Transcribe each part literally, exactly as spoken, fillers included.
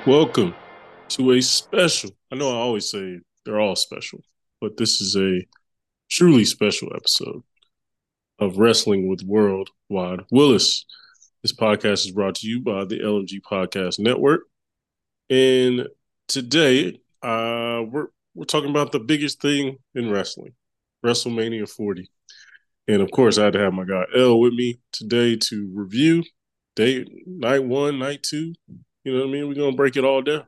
Welcome to a special. I know I always say they're all special, but this is a truly special episode of Wrestling with Worldwide Willis. This podcast is brought to you by the L M G Podcast Network. And today, uh, we're we're talking about the biggest thing in wrestling, WrestleMania forty. And of course, I had to have my guy L with me today to review day night one, night two. You know what I mean? We're gonna break it all down.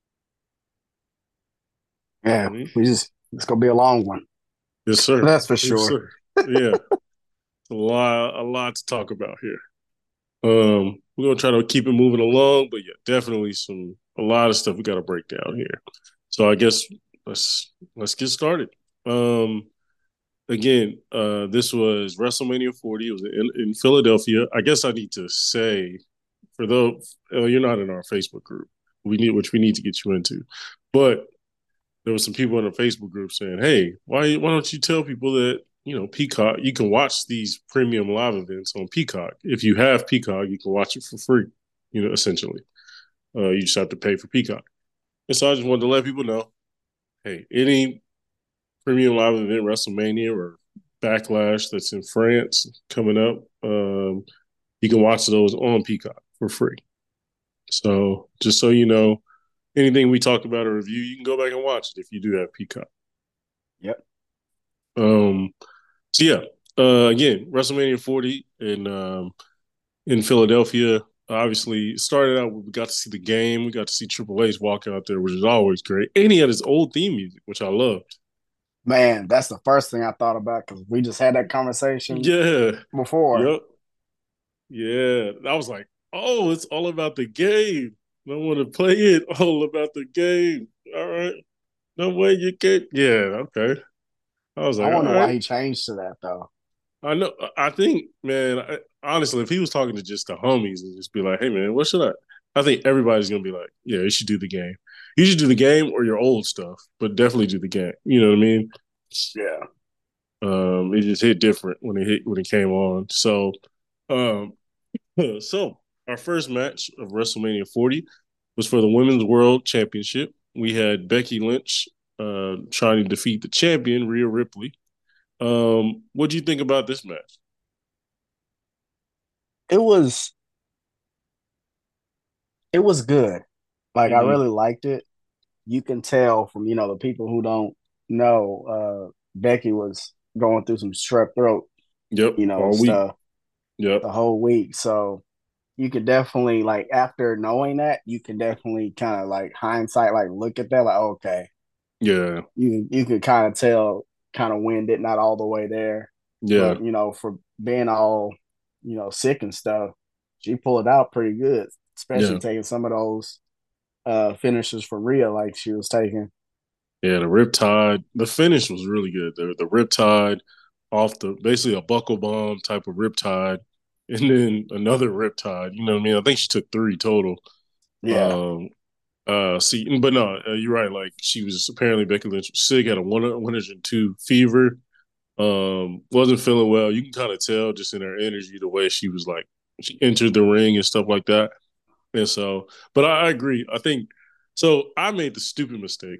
Yeah, Mhm. we just it's gonna be a long one. Yes, sir. That's for Yes, sure. sir. Yeah, a lot, a lot to talk about here. Um, we're gonna try to keep it moving along, but yeah, definitely some a lot of stuff we got to break down here. So I guess let's let's get started. Um, again, uh, this was WrestleMania forty. It was in, in Philadelphia. I guess I need to say for those uh, you're not in our Facebook group, we need which we need to get you into, but there was some people in the Facebook group saying, "Hey, why why don't you tell people that you know Peacock? You can watch these premium live events on Peacock. If you have Peacock, you can watch it for free. You know, essentially, uh, you just have to pay for Peacock." And so I just wanted to let people know, hey, any premium live event, WrestleMania or Backlash that's in France coming up, um, you can watch those on Peacock for free. So just so you know, anything we talked about or review, you can go back and watch it if you do have Peacock. Yep. Um, So yeah, uh, again, WrestleMania forty in um, in Philadelphia. Obviously, started out. We got to see the game. We got to see Triple H walk out there, which is always great. And he had his old theme music, which I loved. Man, that's the first thing I thought about because we just had that conversation Yeah, before. yep, yeah. I was like, oh, it's all about the game. I want to play it all about the game. All right, no way you can. Yeah, okay. I was I like, all wonder right. why he changed to that though. I know. I think, man. I, honestly, if he was talking to just the homies and just be like, "Hey, man, what should I?" I think everybody's gonna be like, "Yeah, you should do the game. You should do the game or your old stuff, but definitely do the game." You know what I mean? Yeah. Um, it just hit different when it hit when it came on. So, um, so our first match of WrestleMania forty was for the Women's World Championship. We had Becky Lynch uh, trying to defeat the champion Rhea Ripley. Um, what do you think about this match? It was it was good. Like I Mm-hmm. really liked it. You can tell from, you know, the people who don't know, uh Becky was going through some strep throat, Yep, you know, all week. stuff Yep. the whole week. So you could definitely like after knowing that, you can definitely kind of like hindsight, like look at that, like okay, Yeah. you you could kind of tell, kind of wind it not all the way there, Yeah. but you know for being all you know sick and stuff, she pulled it out pretty good, especially Yeah. taking some of those uh finishes for Rhea like she was taking. Yeah. The Riptide. The finish was really good. The the Riptide off the basically a buckle bomb type of Riptide, and then another Riptide. You know what I mean? I think she took three total. Yeah, Um. Uh. See, but no, uh, you're right. Like she was apparently Becky Lynch was sick, had a one one hundred two fever. Um. Wasn't feeling well. You can kind of tell just in her energy the way she was like she entered the ring and stuff like that. And so, but I, I agree. I think so. I made the stupid mistake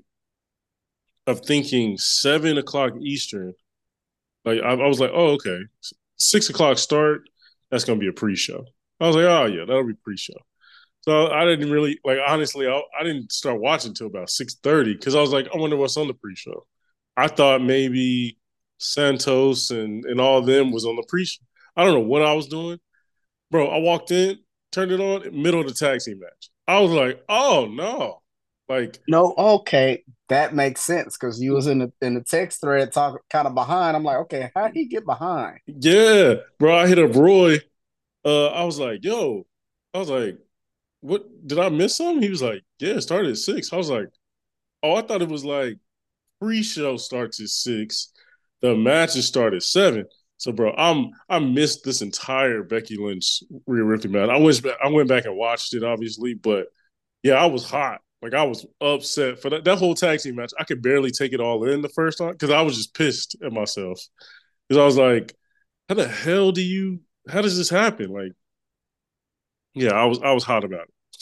of thinking seven o'clock Eastern. Like I, I was like, oh, okay, six o'clock start. That's gonna be a pre-show. I was like, oh yeah, that'll be pre-show. So I didn't really like honestly. I, I didn't start watching until about six thirty because I was like, I wonder what's on the pre-show. I thought maybe Santos and and all of them was on the pre-show. I don't know what I was doing, bro. I walked in, turned it on, middle of the tag team match. I was like, oh no, like no, okay, that makes sense because you was in the in the text thread talking kind of behind. I'm like, okay, how would he get behind? yeah, bro. I hit up Roy. Uh, I was like, yo, I was like, what did I miss something? He was like, yeah, it started at six. I was like, oh, I thought it was like pre-show starts at six. The matches start at seven. So, bro, I'm I missed this entire Becky Lynch Rhea Ripley match. I went back, I went back and watched it, obviously, but yeah, I was hot. Like I was upset for that, that whole tag team match. I could barely take it all in the first time because I was just pissed at myself. Because I was like, how the hell do you? How does this happen? Like, yeah, I was I was hot about it.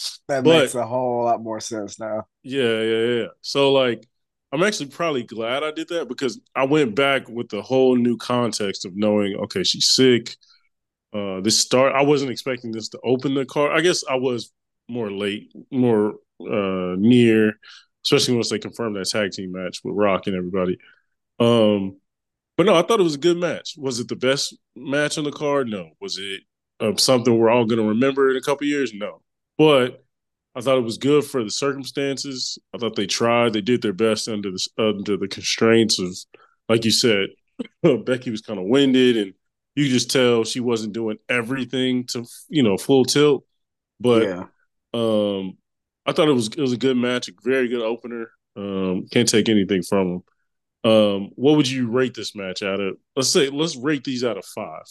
That makes But a whole lot more sense now. yeah, yeah, yeah. So like, I'm actually probably glad I did that because I went back with the whole new context of knowing, okay, she's sick. Uh, this start, I wasn't expecting this to open the card. I guess I was more late, more uh near, especially once they confirmed that tag team match with Rock and everybody. Um, but no, I thought it was a good match. Was it the best match on the card? No. Was it uh, something we're all going to remember in a couple years? No. But I thought it was good for the circumstances. I thought they tried. They did their best under the under the constraints of, like you said, Becky was kind of winded, and you could just tell she wasn't doing everything to you know full tilt. But Yeah. um, I thought it was it was a good match, a very good opener. Um, can't take anything from them. Um, what would you rate this match out of? Let's say let's rate these out of five.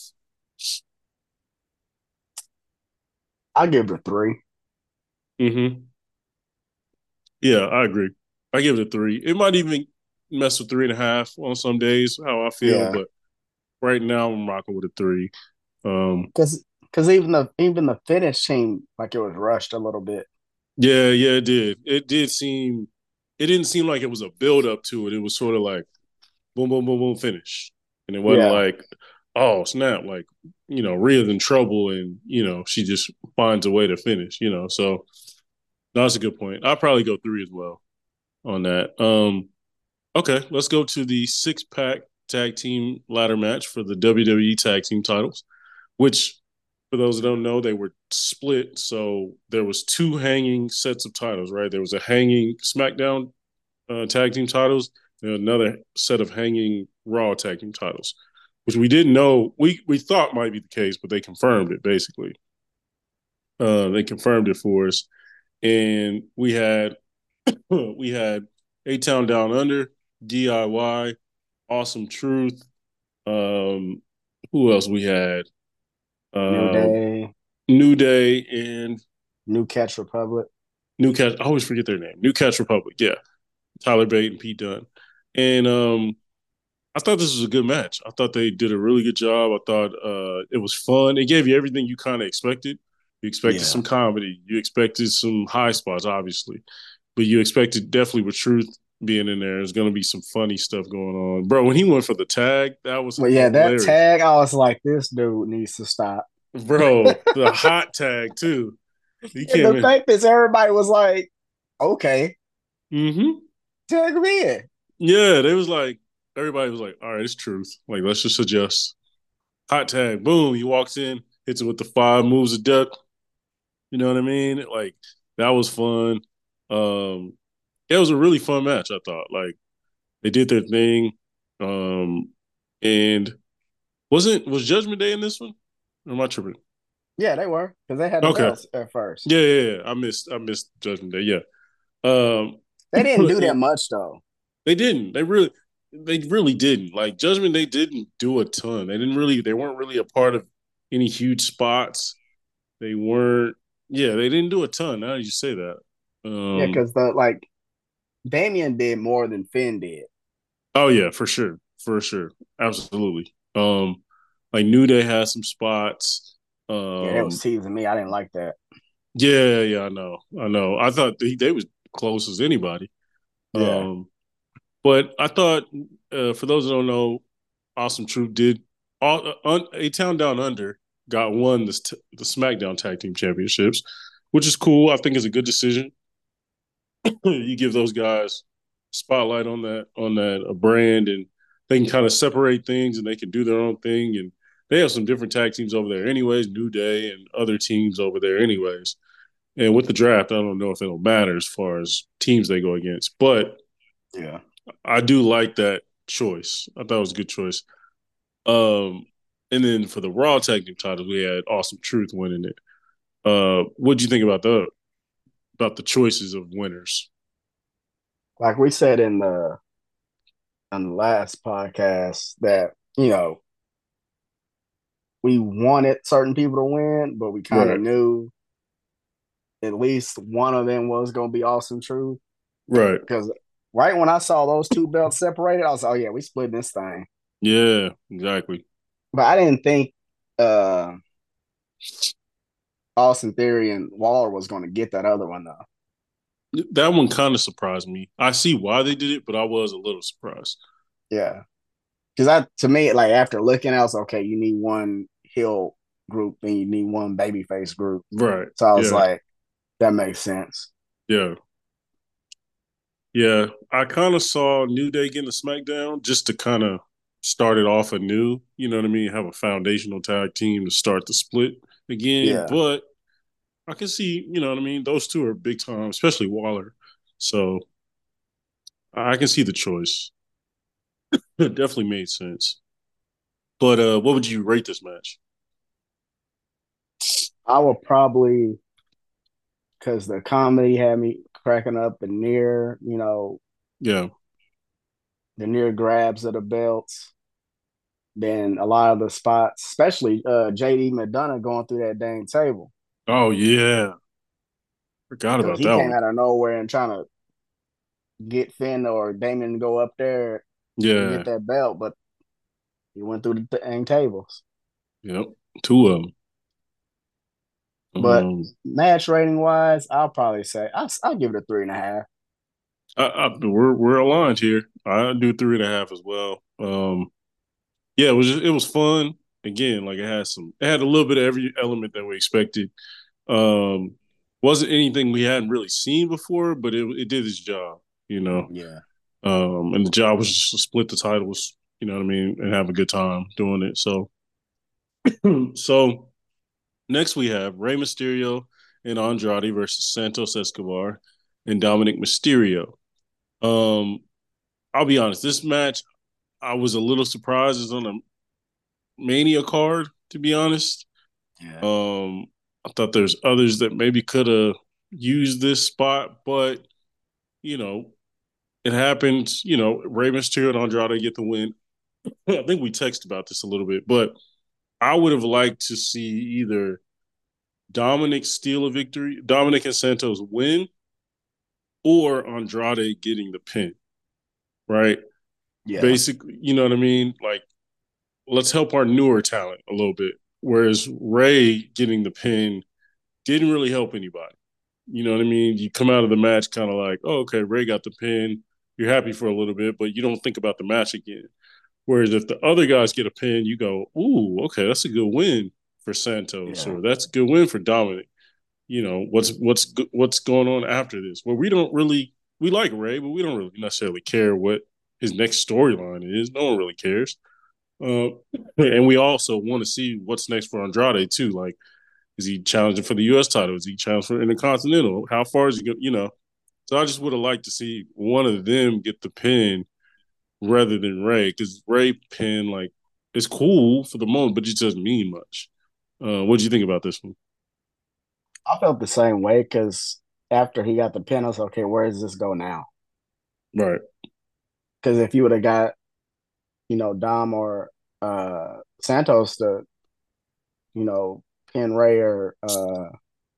I give it a three. Mm-hmm. Yeah, I agree. I give it a three. It might even mess with three and a half on some days, how I feel, Yeah. but right now I'm rocking with a three. Um, Because because even the even the finish seemed like it was rushed a little bit. yeah, yeah, it did. It did seem. It didn't seem like it was a build up to it. It was sort of like boom, boom, boom, boom, finish, and it wasn't Yeah. like, oh snap, like you know, Rhea's in trouble, and you know, she just finds a way to finish. You know, so that's a good point. I'll probably go three as well on that. Um, okay, let's go to the six pack tag team ladder match for the W W E tag team titles, which for those that don't know, they were split. So there was two hanging sets of titles, right? There was a hanging SmackDown uh, tag team titles and another set of hanging Raw tag team titles, which we didn't know. We we thought might be the case, but they confirmed it basically. Uh, they confirmed it for us, and we had we had A Town Down Under, D I Y, Awesome Truth. Um, who else we had? New Um, Day, New Day and New Catch Republic. New Catch. I always forget their name. New Catch Republic. Yeah, Tyler Bate and Pete Dunne. And um, I thought this was a good match. I thought they did a really good job. I thought uh, it was fun. It gave you everything you kind of expected. You expected Yeah. some comedy. You expected some high spots, obviously, but you expected definitely with Truth being in there. There's going to be some funny stuff going on, bro. When he went for the tag, that was But yeah, that hilarious, tag, I was like, this dude needs to stop. bro. The hot tag too. He And came the in. fact is, everybody was like, okay, Mm-hmm. tag me in. Yeah, they was like everybody was like, all right, it's Truth. Like let's just adjust. Hot tag, boom. He walks in, hits it with the five moves of death. You know what I mean? Like that was fun. Um, it was a really fun match. I thought. Like they did their thing. Um, and wasn't was Judgment Day in this one? Or am I tripping? Yeah, they were because they had the Okay. belts at first. Yeah, yeah, yeah. I missed I missed Judgment Day. Yeah. Um, They didn't do that much though. they didn't. They really they really didn't. Like Judgment Day didn't do a ton. They didn't really they weren't really a part of any huge spots. They weren't yeah, they didn't do a ton. Now you say that. Yeah, Um because the like Damien did more than Finn did. oh yeah, for sure. For sure. Absolutely. Um like New Day has some spots. Yeah, that was Um teasing me. I didn't like that. yeah, yeah, I know. I know. I thought they, they was close as anybody. Yeah. Um but I thought uh, for those that don't know, Awesome Truth did all, uh, A Town Down Under got won the, the SmackDown Tag Team Championships, which is cool. I think is a good decision. You give those guys spotlight on that on that a brand, and they can kind of separate things, and they can do their own thing. And they have some different tag teams over there, anyways. New Day and other teams over there, anyways. And with the draft, I don't know if it'll matter as far as teams they go against, but Yeah. I do like that choice. I thought it was a good choice. Um, and then for the Raw Tag Team titles, we had Awesome Truth winning it. Uh, what do you think about the about the choices of winners? Like we said in the on the last podcast that, you know, we wanted certain people to win, but we kind of Right, knew at least one of them was going to be Awesome Truth. right, Because right when I saw those two belts separated, I was like, oh, yeah, we split this thing. yeah, exactly. But I didn't think uh, Austin Theory and Waller was going to get that other one though. That one kind of surprised me. I see why they did it, but I was a little surprised. Yeah, because I to me like after looking, I was okay. You need one heel group and you need one babyface group. Right. So I was Yeah. like, that makes sense. Yeah. Yeah. I kind of saw New Day getting a SmackDown just to kind of start it off anew. You know what I mean? Have a foundational tag team to start the split again. Yeah, But I can see, you know what I mean? Those two are big time, especially Waller. So I can see the choice. It definitely made sense. But uh, what would you rate this match? I would probably because the comedy had me cracking up the near, you know, Yeah. the near grabs of the belts. Then a lot of the spots, especially uh, J D McDonough going through that dang table Oh yeah. Forgot because about he that came one. out of nowhere and trying to get Finn or Damon to go up there and get Yeah. that belt, but he went through the dang tables. Yep. Two of them. But Um, match rating wise, I'll probably say I'll, I'll give it a three and a half. I, I, we're we're aligned here. I do three and a half as well. Um, yeah, it was just, it was fun. Again, like it had some, it had a little bit of every element that we expected. Um, wasn't anything we hadn't really seen before, but it it did its job, you know. Yeah. Um, and the job was just to split the titles, you know what I mean, and have a good time doing it. So, so next we have Rey Mysterio and Andrade versus Santos Escobar and Dominic Mysterio. Um, I'll be honest, this match I was a little surprised it's on a Mania card, to be honest. Yeah. Um, I thought there's others that maybe could have used this spot, but you know, it happened. You know, Rey Mysterio and Andrade get the win. I think we texted about this a little bit, but I would have liked to see either Dominic steal a victory, Dominic and Santos win, or Andrade getting the pin, right? Yeah. Basically, you know what I mean? Like, let's help our newer talent a little bit. Whereas Rey getting the pin didn't really help anybody. You know what I mean? You come out of the match kind of like, oh, okay, Rey got the pin. You're happy for a little bit, but you don't think about the match again. Whereas if the other guys get a pin, you go, ooh, okay, that's a good win for Santos, Yeah. or that's a good win for Dominic. You know, what's what's what's going on after this? Well, we don't really we like Rey, but we don't really necessarily care what his next storyline is. No one really cares. Uh, and we also want to see what's next for Andrade too. Like, is he challenging for the U S title? Is he challenging for Intercontinental? How far is he go? You know, so I just would have liked to see one of them get the pin rather than Rey, because Rey pin like it's cool for the moment, but it doesn't mean much. Uh, what do you think about this one? I felt the same way because after he got the pin, I was okay, where does this go now? Right. Because if you would have got, you know, Dom or uh, Santos to, you know, pin Ray or uh,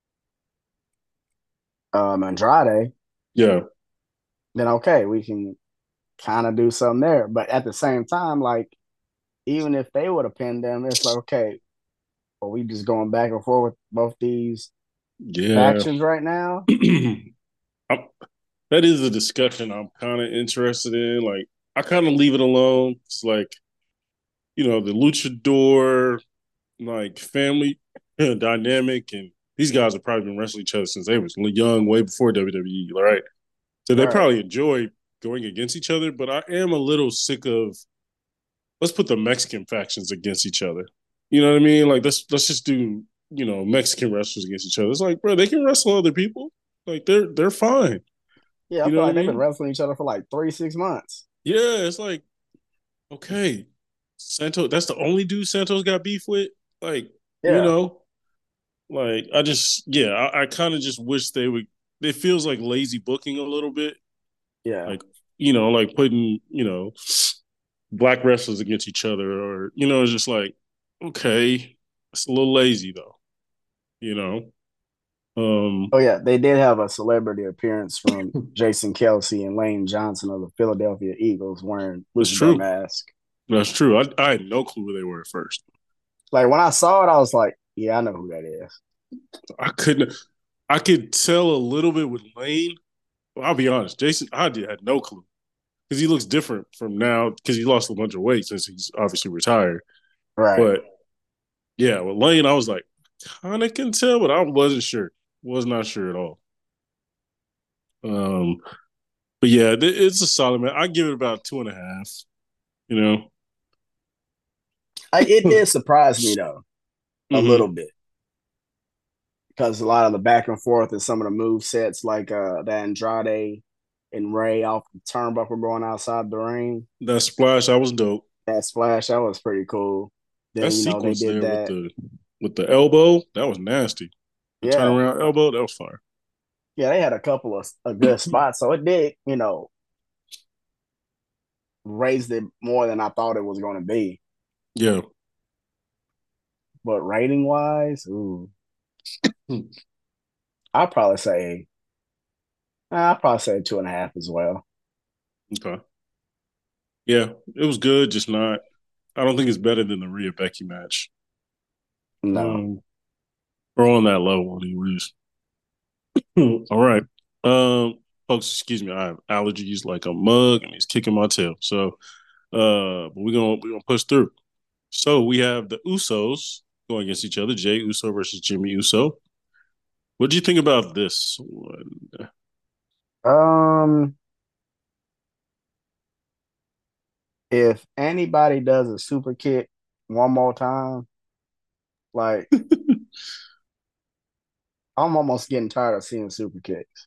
um, Andrade, Yeah. then okay, we can kind of do something there. But at the same time, like, even if they would have pinned them, it's like, okay, are we just going back and forth with both these Yeah. factions right now? I'm, that is a discussion I'm kind of interested in. Like, I kind of leave it alone. It's like, you know, the luchador, like family dynamic, and these guys have probably been wrestling each other since they was young, way before W W E, right? So they Right. probably enjoy going against each other. But I am a little sick of let's put the Mexican factions against each other. You know what I mean? Like let's let's just do you know Mexican wrestlers against each other. It's like, bro, they can wrestle other people. Like they're they're fine. Yeah, I You know feel what I like they've been mean? wrestling each other for like three, six months. Yeah, it's like okay, Santos. That's the only dude Santos got beef with. Like you Yeah. know, like I just yeah, I, I kind of just wish they would. It feels like lazy booking a little bit. Yeah. Like you know, like putting you know black wrestlers against each other, or you know, it's just like okay, it's a little lazy though. You know, um, Oh yeah, they did have a celebrity appearance from Jason Kelsey and Lane Johnson of the Philadelphia Eagles wearing that's luchador true. mask. That's true. I, I had no clue who they were at first. Like when I saw it, I was like, "Yeah, I know who that is." I couldn't. I could tell a little bit with Lane. Well, I'll be honest, Jason I did had no clue because he looks different from now because he lost a bunch of weight since he's obviously retired. Right. But yeah, with Lane, I was like, kind of can tell, but I wasn't sure. Was not sure at all. Um, but yeah, it's a solid man. I give it about two and a half. You know. I, it did surprise me though a little hmm bit because a lot of the back and forth and some of the move sets like uh the Andrade and Ray off the turnbuckle going outside the ring. That splash, I was dope. That splash, that was pretty cool. That Then you know they sequence did there with that. the with the elbow, that was nasty. The Yeah, turnaround elbow, that was fire. yeah, they had a couple of a good spots, so it did you know raised it more than I thought it was going to be. Yeah. But rating wise, ooh, I'd probably say I'd probably say two and a half as well. Okay. Yeah, it was good, just not. I don't think it's better than the Rhea Becky match. No. Um, or on that level, anyways. All right. Um, folks, excuse me. I have allergies like a mug, and he's kicking my tail. So, uh, but we're gonna we're gonna push through. So we have the Usos going against each other. Jay Uso versus Jimmy Uso. What do you think about this one? Um, if anybody does a super kick one more time, like I'm almost getting tired of seeing super kicks.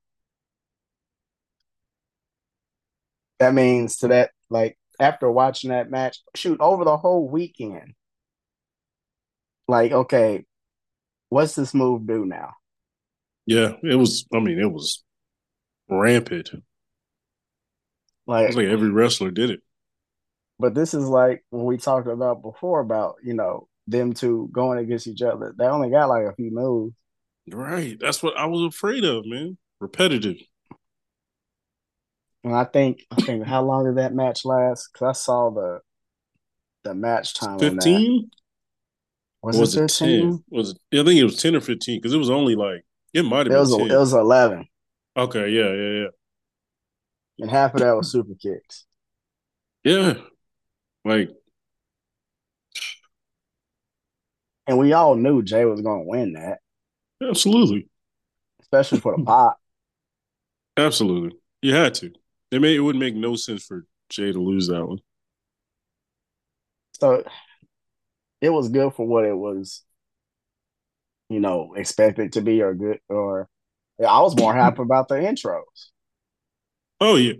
That means to that, like after watching that match, shoot over the whole weekend, like okay, what's this move do now? Yeah, it was. I mean, it was rampant. It was Like, like every wrestler did it. but this is like when we talked about before about you know them two going against each other. They only got like a few moves, Right. That's what I was afraid of, man. Repetitive. and I think I think how long did that match last? Because I saw the the match time on that. fifteen? Was Or it was it ten? fifteen? Was it, I think it was ten or fifteen because it was only like, it might have It been was a, it ten. was eleven, Okay. Yeah. Yeah. and half of that was super kicks. Yeah. Yeah. Like, And we all knew Jay was going to win that, absolutely. especially for the pop. Absolutely. You had to. It, made, it would make no sense for Jay to lose that one. So it was good for what it was, you know, expected to be or good. Or I was more happy about the intros. Oh, yeah.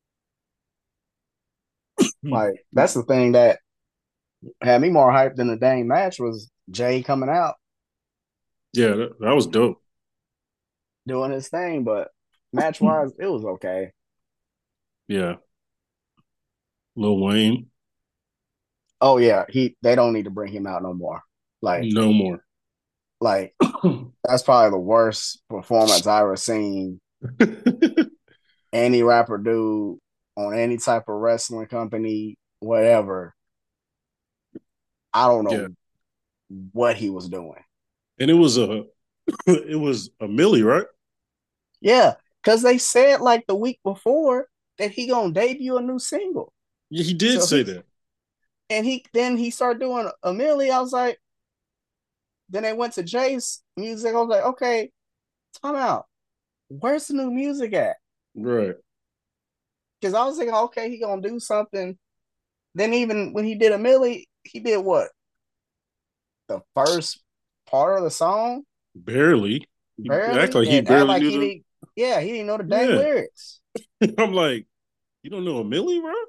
Like that's the thing that had me more hyped than the dang match was Jay coming out Yeah. That, that was dope. doing his thing. But match wise, it was okay. Yeah. Lil Wayne, Oh yeah, he they don't need to bring him out no more. Like no more. like that's probably the worst performance I ever seen any rapper do on any type of wrestling company, whatever. I don't Yeah. know what he was doing. And it was a, it was a Millie, right? Yeah, because they said like the week before that he gonna debut a new single. Yeah, he did So say he that. and he then he started doing a milli. I was like, then they went to Jay's music. I was like, okay, time out. Where's the new music at? Right. Because I was thinking, okay, he gonna do something. Then even when he did a milli, he did what? The first part of the song, Barely. He act barely, like he and act barely like knew he the. didn't. Yeah, he didn't know the dang Yeah. lyrics. I'm like, you don't know a Millie, bro?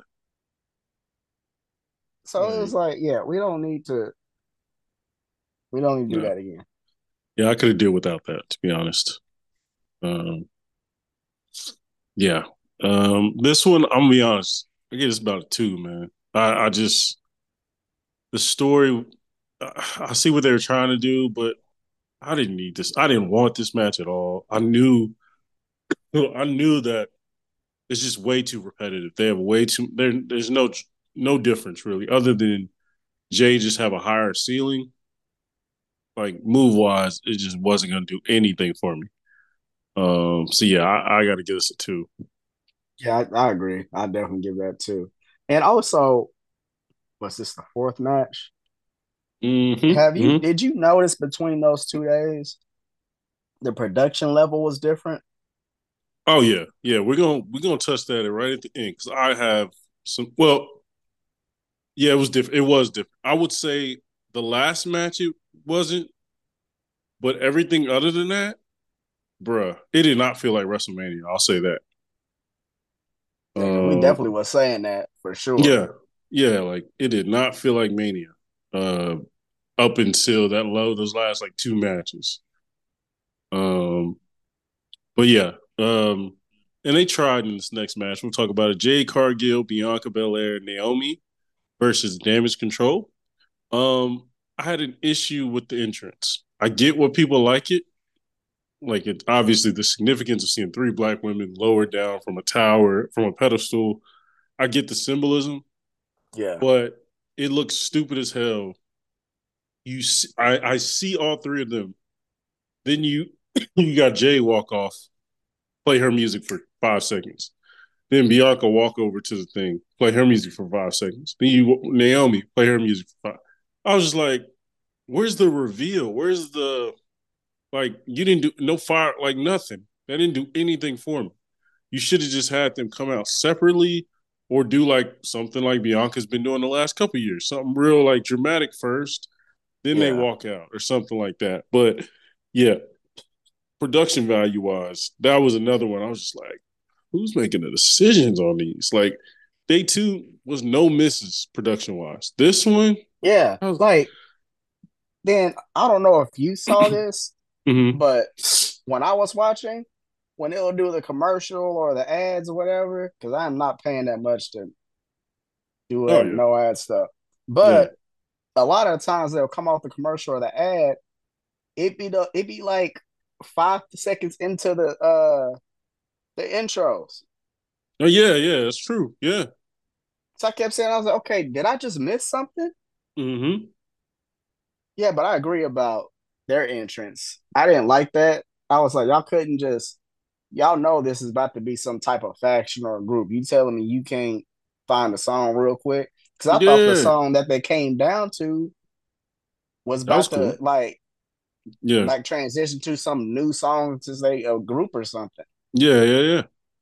So it was Like, like, yeah, we don't need to. We don't need to do no. that again. Yeah, I could have dealt without that, to be honest. Um, yeah. Um, this one, I'm gonna be honest. I get it's about a two, man. I, I just the story. I see what they were trying to do, but I didn't need this. I didn't want this match at all. I knew, I knew that it's just way too repetitive. They have way too. There, there's no no difference really, other than Jay just have a higher ceiling. like move wise, it just wasn't gonna do anything for me. Um, so yeah, I, I got to give this a two. Yeah, I, I agree. I definitely give that too. And also, was this the fourth match? Mm-hmm. Have you Mm-hmm. did you notice between those two days the production level was different? Oh yeah, yeah. We're gonna we're gonna touch that right at the end because I have some. Well, yeah, it was different. It was different. I would say the last match it wasn't, but everything other than that, bruh, it did not feel like WrestleMania. I'll say that. Yeah, because we Um, definitely was saying that for sure. yeah, yeah, like it did not feel like Mania. Uh, up until that low, those last like two matches. Um, but yeah, um, and they tried in this next match. We'll talk about it. Jade Cargill, Bianca Belair, Naomi versus Damage Control. Um, I had an issue with the entrance. I get what people like it. Like it obviously the significance of seeing three black women lowered down from a tower, from a pedestal. I get the symbolism, Yeah, but it looks stupid as hell. You see, I, I see all three of them. Then you you got Jay walk off, play her music for five seconds. Then Bianca walk over to the thing, play her music for five seconds. Then you Naomi play her music for five. I was just like, where's the reveal? Where's the like? You didn't do no fire, like nothing. That didn't do anything for me. You should have just had them come out separately, or do like something like Bianca's been doing the last couple of years, something real like dramatic first, then they yeah, walk out or something like that. But yeah, production value wise, that was another one. I was just like, who's making the decisions on these? Like, day two was no misses production wise. This one, yeah. I was, Like then I don't know if you saw this, mm-hmm. but when I was watching, when it'll do the commercial or the ads or whatever, because I'm not paying that much to do Oh that yeah, no ad stuff. yeah, But a lot of times they'll come off the commercial or the ad, it be the it be like five seconds into the uh the intros. oh yeah, yeah. That's true. Yeah. So I kept saying, I was like, okay, did I just miss something? Mm-hmm. Yeah, but I agree about their entrance. I didn't like that. I was like, y'all couldn't just y'all know this is about to be some type of faction or group. You telling me you can't find a song real quick? Because I thought the Yeah, song that they came down to was that was about to cool. like Yeah, like transition to some new song to say a group or something. yeah, yeah, yeah,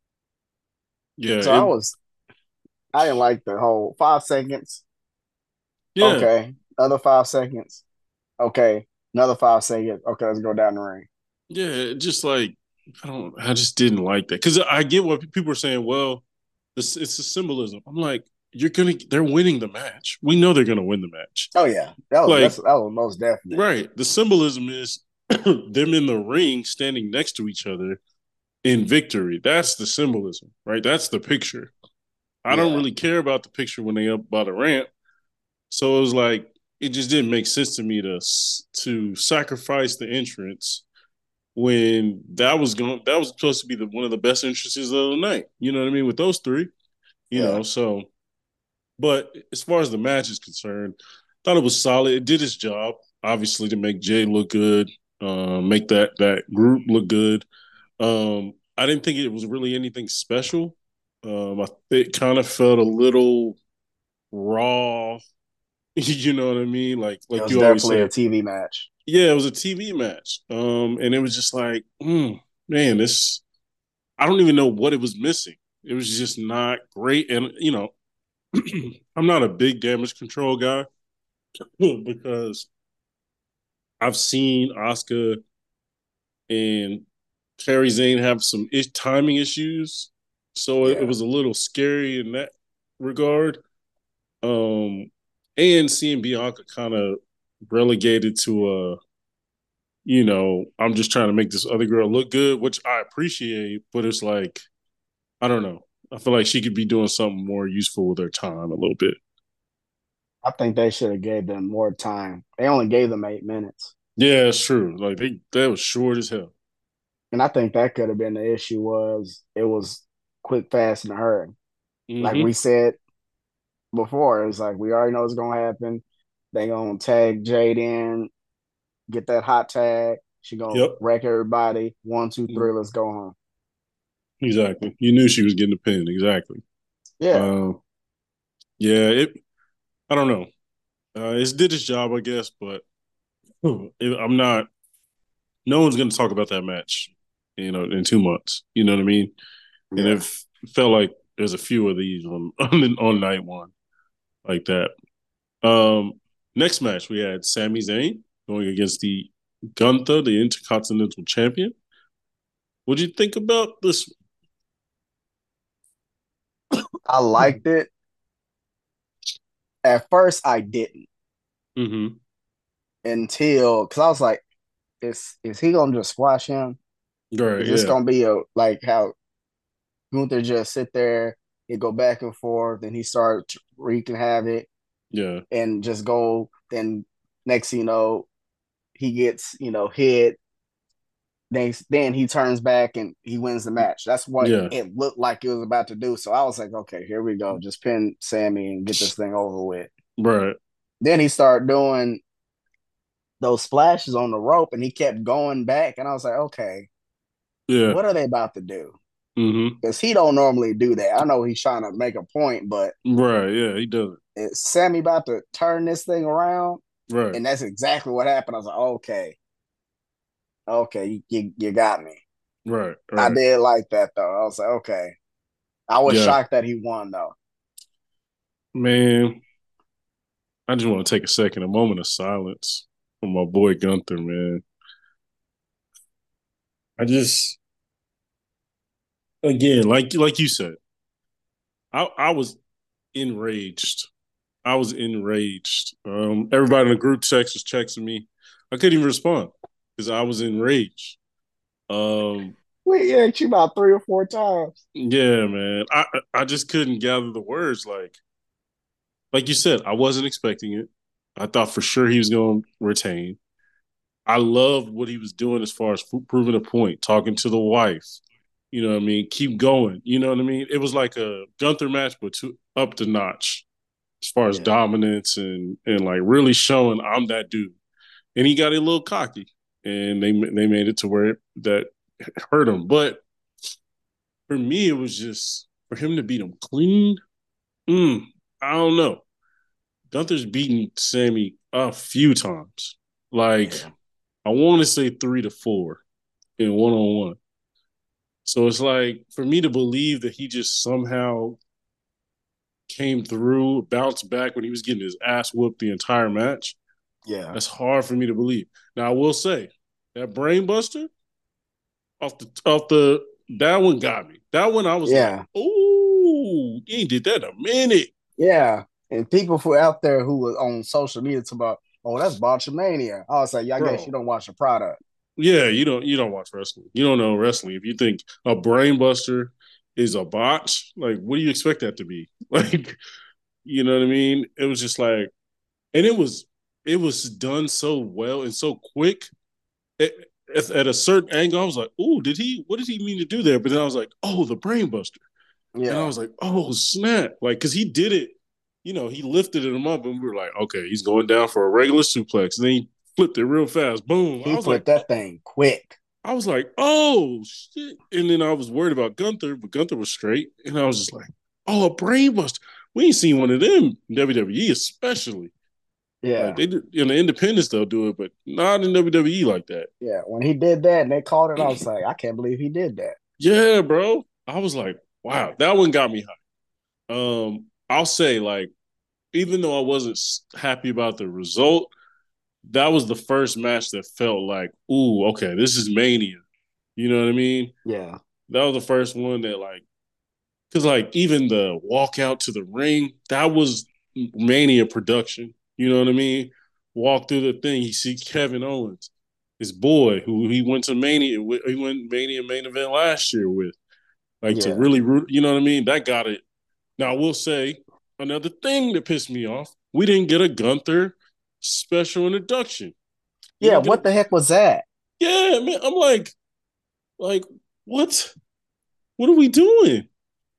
yeah. So I It, was I didn't like the whole five seconds. yeah, Okay, other five seconds. Okay, another five seconds. Okay, let's go down the ring. yeah. Just like I don't, I just didn't like that because I get what people are saying. Well, it's it's a symbolism. I'm like, you're gonna, they're winning the match. We know they're gonna win the match. Oh yeah, that was that's Like, that was most definite. right. The symbolism is them in the ring standing next to each other in victory. That's the symbolism, right? That's the picture. I don't Yeah, really care about the picture when they up by the ramp. So it was like it just didn't make sense to me to to sacrifice the entrance when that was going that was supposed to be the one of the best entrances of the night. You know what I mean? With those three, you yeah. know. So, but as far as the match is concerned, I thought it was solid. It did its job, obviously, to make Jay look good, uh, make that that group look good. Um, I didn't think it was really anything special. Um, I, it kind of felt a little raw. You know what I mean? Like It like was you always definitely a say, T V match. yeah, it was a T V match. Um, and it was just like, mm, man, this. I don't even know what it was missing. It was just not great. And you know, I'm not a big damage control guy because I've seen Oscar and Kerry Zane have some ish- timing issues, so it, it Yeah, was a little scary in that regard. Um, and seeing Bianca kind of relegated to a, you know, I'm just trying to make this other girl look good, which I appreciate, but it's like, I don't know. I feel like she could be doing something more useful with her time a little bit. I think they should have gave them more time. They only gave them eight minutes, Yeah, it's true. Like they that was short as hell. and I think that could have been the issue. Was it was quick, fast, and hurry. Like we Mm-hmm. said before, it's like we already know what's gonna happen. They gonna tag Jade in. get that hot tag. She gonna Yep. wreck everybody. One, two, three. Let's go home. Exactly. You knew she was getting the pin. Exactly. Yeah, Um, yeah. It. I don't know. Uh, it's did its job, I guess, but it, I'm not. No one's going to talk about that match, you know, in two months. You know what I mean? And yeah. it felt like there's a few of these on on, on night one like that. Um, Next match we had Sami Zayn going against the Gunther, the Intercontinental Champion. What do you think about this? I liked it. At first, I didn't Mm-hmm. until because I was like, "Is is he gonna just squash him? Right. Is this Yeah. gonna be a like how Gunther just sit there and go back and forth, and he start wreaking havoc Yeah. and just go. Then next, thing you know, he gets you know hit. Then then he turns back and he wins the match. That's what Yeah. it looked like it was about to do. So I was like, okay, here we go. Just pin Sammy and get this thing over with. Right. Then he started doing those splashes on the rope and he kept going back. And I was like, okay, Yeah. what are they about to do? Mm-hmm. Because he don't normally do that. I know he's trying to make a point, but Right. Yeah. He does is Sammy about to turn this thing around? it. Right. And that's exactly what happened. I was like, okay, okay, you, you, you got me. Right. I Right. did like that though. I was like, okay. I was Yeah. shocked that he won though. Man, I just want to take a second, a moment of silence for my boy Gunther, man. I just again, like like you said, I I was enraged. I was enraged. Um, everybody in the group text was texting me. I couldn't even respond because I was enraged. Um, We asked you about three or four times. yeah, man. I I just couldn't gather the words. Like like you said, I wasn't expecting it. I thought for sure he was going to retain. I loved what he was doing as far as proving a point, talking to the wife. You know what I mean? Keep going. You know what I mean? It was like a Gunther match, but to, up the notch as far as Yeah. dominance and and like really showing I'm that dude. And he got a little cocky, and they they made it to where it, that hurt him. But for me, it was just for him to beat him clean. Mm, I don't know. Gunther's beaten Sammy a few times. Like Yeah. I want to say three to four in one on one. So it's like for me to believe that he just somehow came through, bounced back when he was getting his ass whooped the entire match. Yeah. That's hard for me to believe. Now I will say that brainbuster off the off the that one got me. That one I was like, Yeah. oh, he ain't did that in a minute, Yeah. And people who out there who was on social media talk about, oh, that's botchamania. I was like, yeah, I guess you bro. don't watch the product. Yeah, you don't you don't watch wrestling. You don't know wrestling. If you think a brainbuster is a botch, like what do you expect that to be? Like, you know what I mean? It was just like, and it was it was done so well and so quick. It, at, at a certain angle, I was like, "Oh, did he? What did he mean to do there?" But then I was like, "Oh, the brainbuster," and I Yeah. was like, "Oh, snap!" Like, because he did it, you know, he lifted him up, and we were like, "Okay, he's going down for a regular suplex." And then he flipped it real fast, boom. I He was like, flipped oh, that thing quick. I was like, "Oh shit!" And then I was worried about Gunther, but Gunther was straight, and I was just like, "Oh, a brainbuster." We ain't seen one of them in W W E, especially. Like Yeah. they do in the independents, they'll do it, but not in W W E like that. Yeah. When he did that and they called it, I was like, I can't believe he did that. Yeah, bro. I was like, wow, that one got me high. Um, I'll say, like, even though I wasn't happy about the result, that was the first match that felt like, ooh, okay, this is Mania. You know what I mean? Yeah. That was the first one that, like, because, like, even the walk out to the ring, that was Mania production. You know what I mean? Walk through the thing, he sees Kevin Owens, his boy, who he went to Mania, he went Mania main event last year with. Like to Yeah. really root, you know what I mean? That got it. Now I will say another thing that pissed me off: we didn't get a Gunther special introduction. We Yeah. didn't get What a the heck was that? yeah, man. I'm like, like what? What are we doing?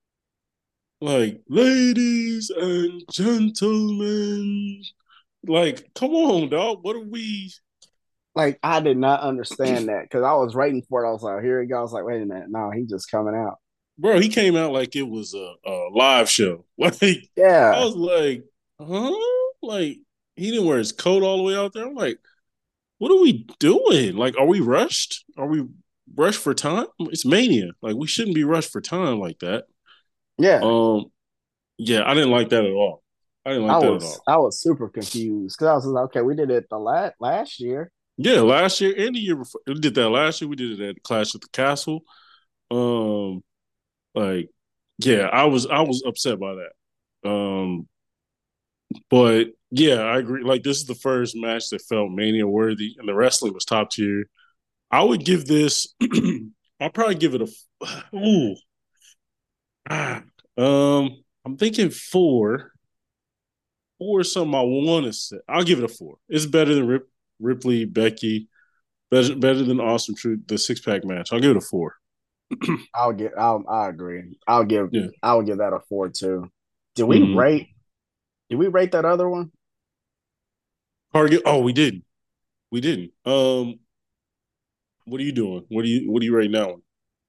Like, ladies and gentlemen, like, come on, dog. What are we? Like I did not understand that because I was waiting for it. I was like, here he goes. I was like, wait a minute, no, he's just coming out. Bro, he came out like it was a, a live show. Like I Yeah, was like, huh? Like he didn't wear his coat all the way out there. I'm like, what are we doing? Like, are we rushed? Are we rushed for time? It's Mania. Like we shouldn't be rushed for time like that. yeah. Um, yeah, I didn't like that at all. I didn't I like that at was all. I was super confused because I was like, okay, we did it the last last year. Yeah, last year and the year before, we did that last year. We did it at Clash at the Castle. Um, like, yeah, I was I was upset by that. Um, but yeah, I agree. Like, this is the first match that felt Mania worthy, and the wrestling was top tier. I would give this. I'll probably give it a. Ooh, ah, um, I'm thinking four. Four is something I want to say. I'll give it a four. It's better than Rip, Ripley, Becky. Better, better than Awesome Truth, the six pack match. I'll give it a four. I'll get. I'll. I agree. I'll give. Yeah. I would give that a four too. Did we Mm-hmm. rate? Did we rate that other one? Target. Oh, we didn't. We didn't. Um, what are you doing? What are you? What are you right now?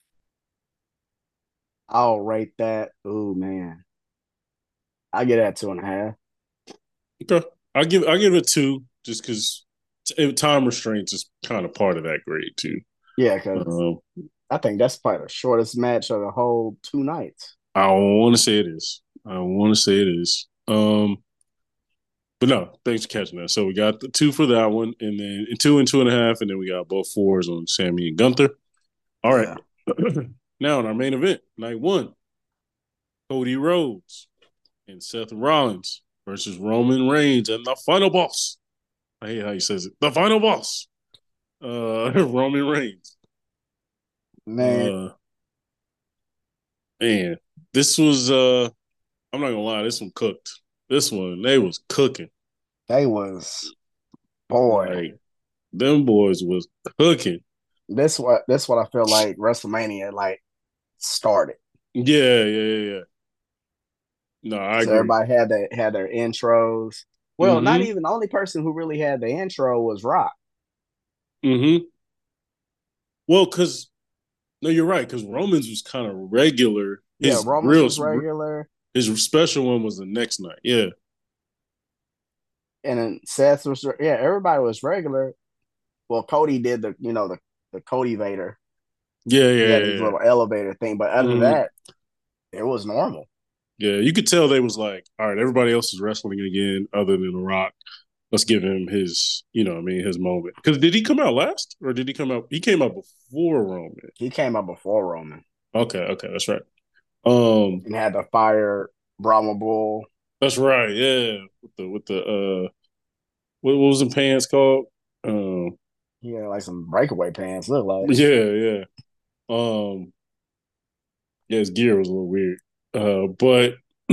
I'll rate that. Oh man, I get that two and a half. Okay. I'll give. I'll give it two, just because time restraints is kind of part of that grade too. Yeah, because Um, I think that's probably the shortest match of the whole two nights. I want to say it is. I want to say it is. Um, but no, thanks for catching that. So we got the two for that one, and then two and two and a half, and then we got both fours on Sammy and Gunther. All right. Yeah. Now in our main event, night one, Cody Rhodes and Seth Rollins versus Roman Reigns and the final boss. I hate how he says it. The final boss. Uh, Roman Reigns. Man, Uh, man, this was. Uh, I'm not gonna lie. This one cooked. This one they was cooking. they was boy. Like them boys was cooking. This what this what I feel like WrestleMania like started. Yeah, yeah, yeah, yeah. No, I So agree. everybody had their had their intros. Well, not Mm-hmm. even the only person who really had the intro was Rock. Mm-hmm. Well, because no, you're right. Because Romans was kind of regular. Yeah, His Romans real was regular, his special one was the next night. Yeah, and then Seth was yeah. Everybody was regular. Well, Cody did the you know the the Cody Vader. yeah, He yeah, had his yeah. little elevator thing, but other than Mm-hmm. that, it was normal. Yeah, you could tell they was like, all right, everybody else is wrestling again, other than The Rock. Let's give him his, you know, what I mean, his moment. Because did he come out last, or did he come out? He came out before Roman. He came up before Roman Okay, okay, that's right. Um, and had the fire Brahma Bull. that's right. Yeah, with the with the uh, what, what was the pants called? Um, He had like some breakaway pants, look like. yeah, yeah. Um, yeah, his gear was a little weird. Uh, but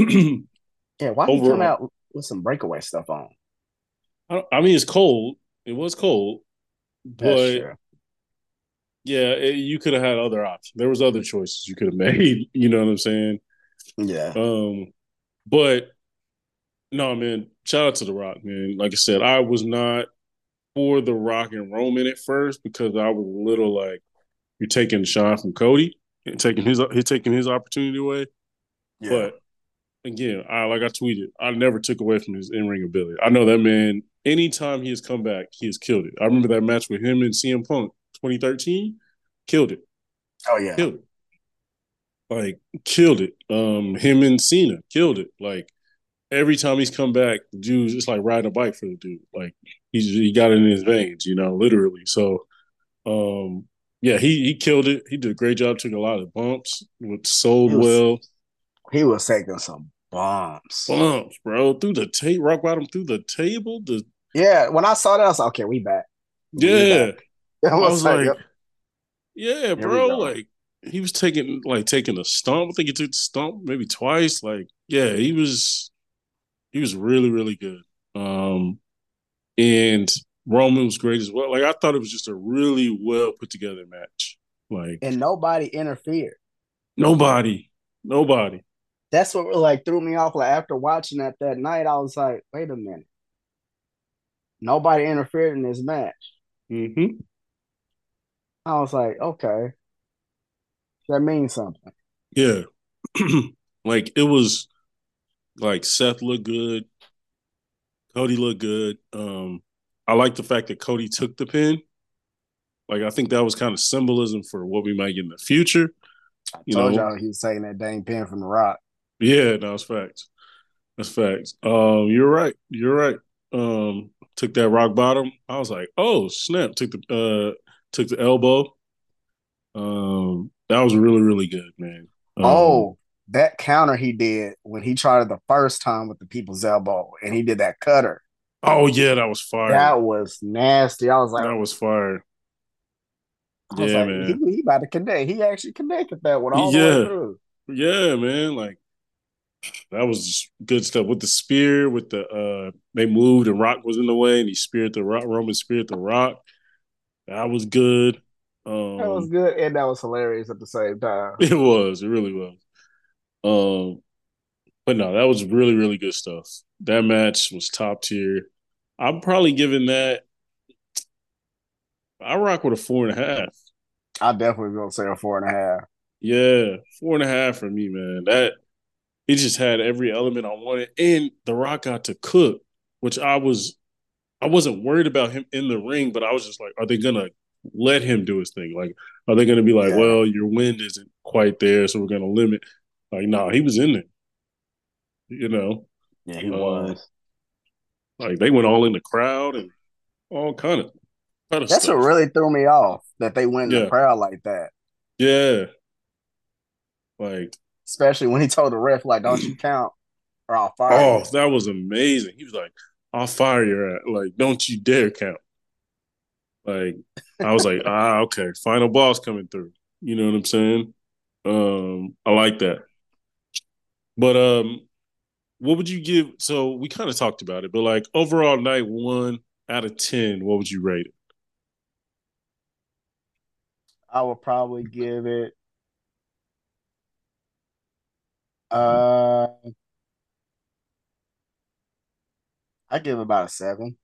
Yeah, why he come overall, out with some breakaway stuff on? I, I mean, it's cold. It was cold, That's but true. yeah, it, you could have had other options. There was other choices you could have made. You know what I'm saying? Yeah. Um, but no, man. Shout out to The Rock, man. Like I said, I was not for The Rock and Roman at first because I was a little like, you're taking the shine from Cody and taking his he's taking his opportunity away. Yeah. But again, I like I tweeted, I never took away from his in ring ability. I know that man. Anytime he has come back, he has killed it. I remember that match with him and C M Punk, twenty thirteen, killed it, Oh yeah. killed it, like killed it. Um, him and Cena killed it. Like every time he's come back, the dude's just like riding a bike for the dude. Like he's he got it in his veins, you know, literally. So, um, yeah, he he killed it. He did a great job. Took a lot of bumps, sold He was well. he was taking some bumps. Bumps, bro, through the tape, rock bottom through the table. The Yeah, when I saw that, I was like, okay, we back. We yeah, back. I I was was like, like, yep, yeah, here we bro. go. Like he was taking like taking a stump. I think he took the stump maybe twice. Like yeah, he was he was really really good. Um, and Roman was great as well. Like I thought it was just a really well put together match. Like And nobody interfered. nobody, nobody. That's what like threw me off. Like after watching that that night, I was like, wait a minute. Nobody interfered in this match. Mm-hmm. I was like, okay, that means something. Yeah. Like it was like Seth looked good, Cody looked good. Um, I like the fact that Cody took the pin. Like I think that was kind of symbolism for what we might get in the future. I You told know, y'all he was taking that dang pin from the Rock. yeah, no, it's facts. That's facts. Um, you're right. You're right. Um, took that rock bottom. I was like, oh snap! Took the uh, took the elbow. Um, that was really really good, man. Um, Oh, that counter he did when he tried it the first time with the people's elbow and he did that cutter. oh yeah, that was fire. That was nasty. I was like, That was fire. I was Yeah, like, he man. he about to connect. He actually connected that one all the way Yeah, through. yeah, man. Like that was just good stuff with the spear. With the uh, they moved and Rock was in the way, and he speared the Rock. Roman speared the Rock. That was good. That was Um, good and that was hilarious at the same time. it was. It really was. Um, but no, that was really really good stuff. That match was top tier. I'm probably giving that. I rock with a four and a half. I definitely gonna say a four and a half. Yeah, four and a half for me, man. That it just had every element I wanted, and The Rock got to cook, which I was I wasn't worried about him in the ring, but I was just like, are they gonna let him do his thing? Like, are they gonna be like, Yeah, well, your wind isn't quite there, so we're gonna limit? Like, no, nah, he was in there. You know, yeah, he um, was. like they went all in the crowd and all kind of kind of That's what stuff. really threw me off that they went in the Yeah, crowd like that. yeah. Like, Especially when he told the ref, like, don't you count or I'll fire oh, you. that was amazing. He was like, "I'll fire your ass. Like, don't you dare count." Like, I was like, ah, okay, final boss coming through. You know what I'm saying? Um, I like that. But um, what would you give? So we kind of talked about it, but like overall, night one out of ten, what would you rate it? I would probably give it uh I give it about a seven.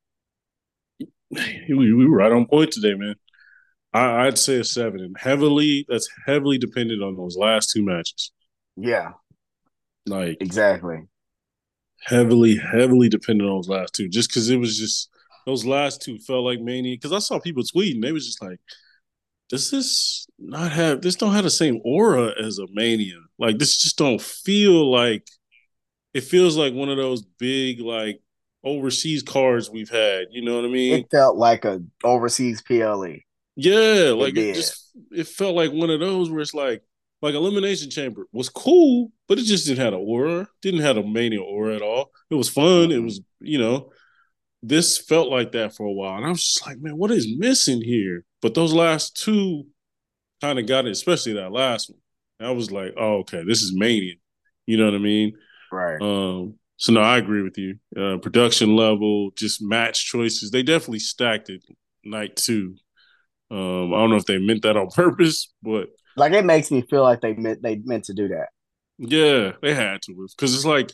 we, we were right on point today, man. I, I'd say a seven, and heavily that's heavily dependent on those last two matches. Yeah, Like exactly. heavily, heavily dependent on those last two, just because it was just those last two felt like mania. Because I saw people tweeting, they was just like, "Does this not have this don't have the same aura as a mania? Like this just don't feel like it feels like one of those big like overseas cards we've had. You know what I mean? It felt like a overseas P L E. Yeah, It like it did. just it felt like one of those where it's like like Elimination Chamber was cool, but it just didn't have an aura, didn't have a mania aura at all. It was fun. It Mm-mm. was you know this felt like that for a while, and I was just like, man, what is missing here? But those last two kind of got it, especially that last one. I was like, oh, okay, this is mania. You know what I mean? Right. Um, so no, I agree with you. Uh, production level, just match choices. They definitely stacked it night two. Um, I don't know if they meant that on purpose, but Like it makes me feel like they meant they meant to do that. yeah, they had to because it's like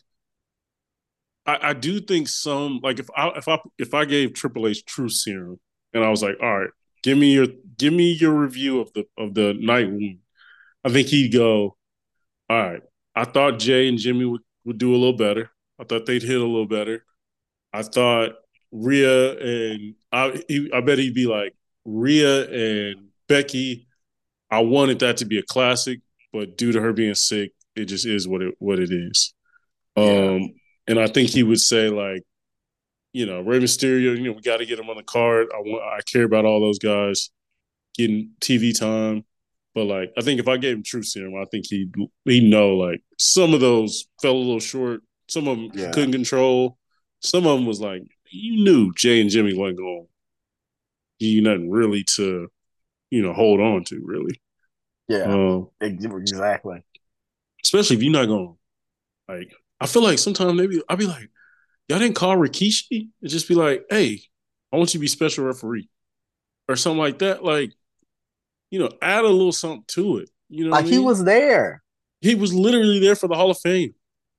I, I do think some like if I if I if I gave Triple H True Serum and I was like, all right, give me your give me your review of the of the night one, I think he'd go, all right. I thought Jay and Jimmy would, would do a little better. I thought they'd hit a little better. I thought Rhea and I, he, I bet he'd be like Rhea and Becky. I wanted that to be a classic, but due to her being sick, it just is what it what it is. Yeah. Um, and I think he would say like, you know, Rey Mysterio. You know, we got to get him on the card. I want. I care about all those guys getting T V time. But like, I think if I gave him True Serum, I think he'd he know like some of those fell a little short. Some of them he Yeah. couldn't control. Some of them was like you knew Jay and Jimmy wasn't going to give you nothing really to you know hold on to really. Yeah. Um, Exactly. especially if you're not going to like. I feel like sometimes maybe I'll be like, y'all didn't call Rikishi and just be like, hey, I want you to be special referee or something like that. Like, you know, add a little something to it. You know what I Like he mean? was there. He was literally there for the Hall of Fame.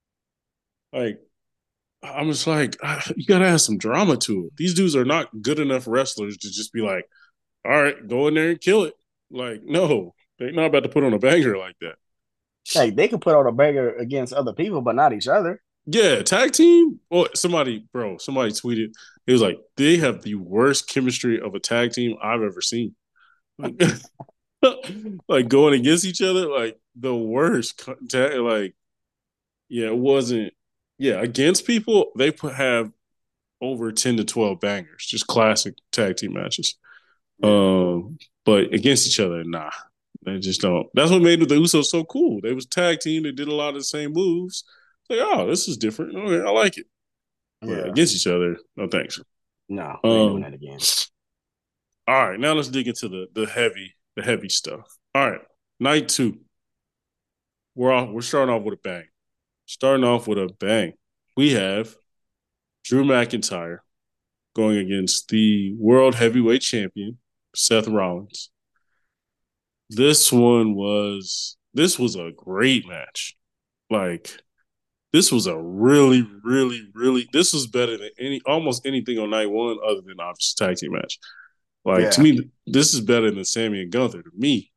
Like, I'm just like, ah, you gotta add some drama to it. These dudes are not good enough wrestlers to just be like, all right, go in there and kill it. Like, no, they're not about to put on a banger like that. Like they could put on a banger against other people, but not each other. Yeah, tag team. Well, somebody, bro, somebody tweeted. It was like they have the worst chemistry of a tag team I've ever seen. Like, like going against each other, like the worst. Like, yeah, it wasn't. Yeah, against people, they put have over ten to twelve bangers, just classic tag team matches. Yeah. Um, but against each other, nah, they just don't. That's what made the Usos so cool. They was tag team. They did a lot of the same moves. Like, oh, this is different. Okay, I like it. But Yeah. against each other, no thanks. No, we ain't doing Um, that again. all right, now let's dig into the the heavy the heavy stuff. All right, night two. We're off, we're starting off with a bang. Starting off with a bang. We have Drew McIntyre going against the world heavyweight champion Seth Rollins. This one was this was a great match. Like this was a really, really, really. This was better than any almost anything on night one, other than obviously tag team match. Like to Yeah. me, this is better than Sammy and Gunther to me.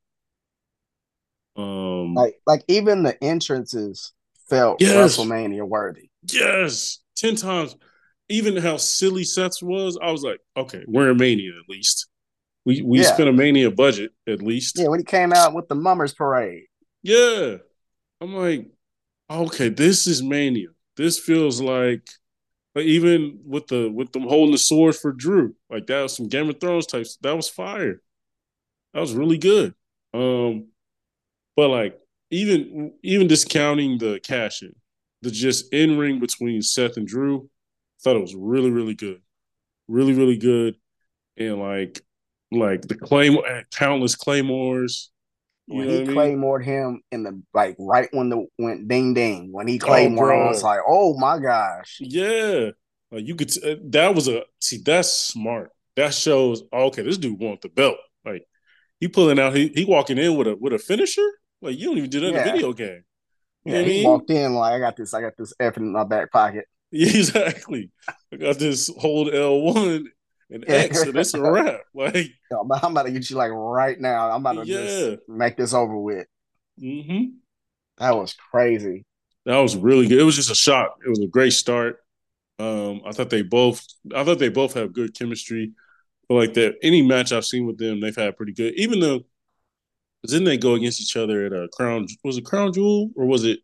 Um, Like like even the entrances felt yes, WrestleMania worthy. yes, ten times. Even how silly Seth's was, I was like, okay, we're in Mania at least. We we Yeah. spent a Mania budget at Yeah, least. when he came out with the Mummers Parade. Yeah, I'm like, okay, this is Mania. This feels like, like even with the with them holding the swords for Drew, like that was some Game of Thrones types. That was fire. That was really good. Um, but like even even discounting the cash in, the just in ring between Seth and Drew, I thought it was really really good, really really good, and like like the claim countless claymores. You When know what he I mean? claymored him in the like right when the went ding ding, when he Oh, claymored him, I was bro, like, oh my gosh. yeah. Like you could. T- that was a see. That's smart. That shows. Oh, okay, this dude want the belt. Like he pulling out. He he walking in with a with a finisher. Like you don't even do that in a Yeah. video game. You know Yeah. what I He mean? walked in like I got this, I got this F in my back pocket. Yeah, exactly. I got this hold L one and Yeah. X, and it's a wrap. Like I'm about to get you like right now. I'm about to just yeah. make this over with. Hmm. That was crazy. That was really good. It was just a shock. It was a great start. Um, I thought they both. I thought they both have good chemistry. But like that, any match I've seen with them, they've had pretty good. Even though didn't they go against each other at a crown? Was it Crown Jewel or was it?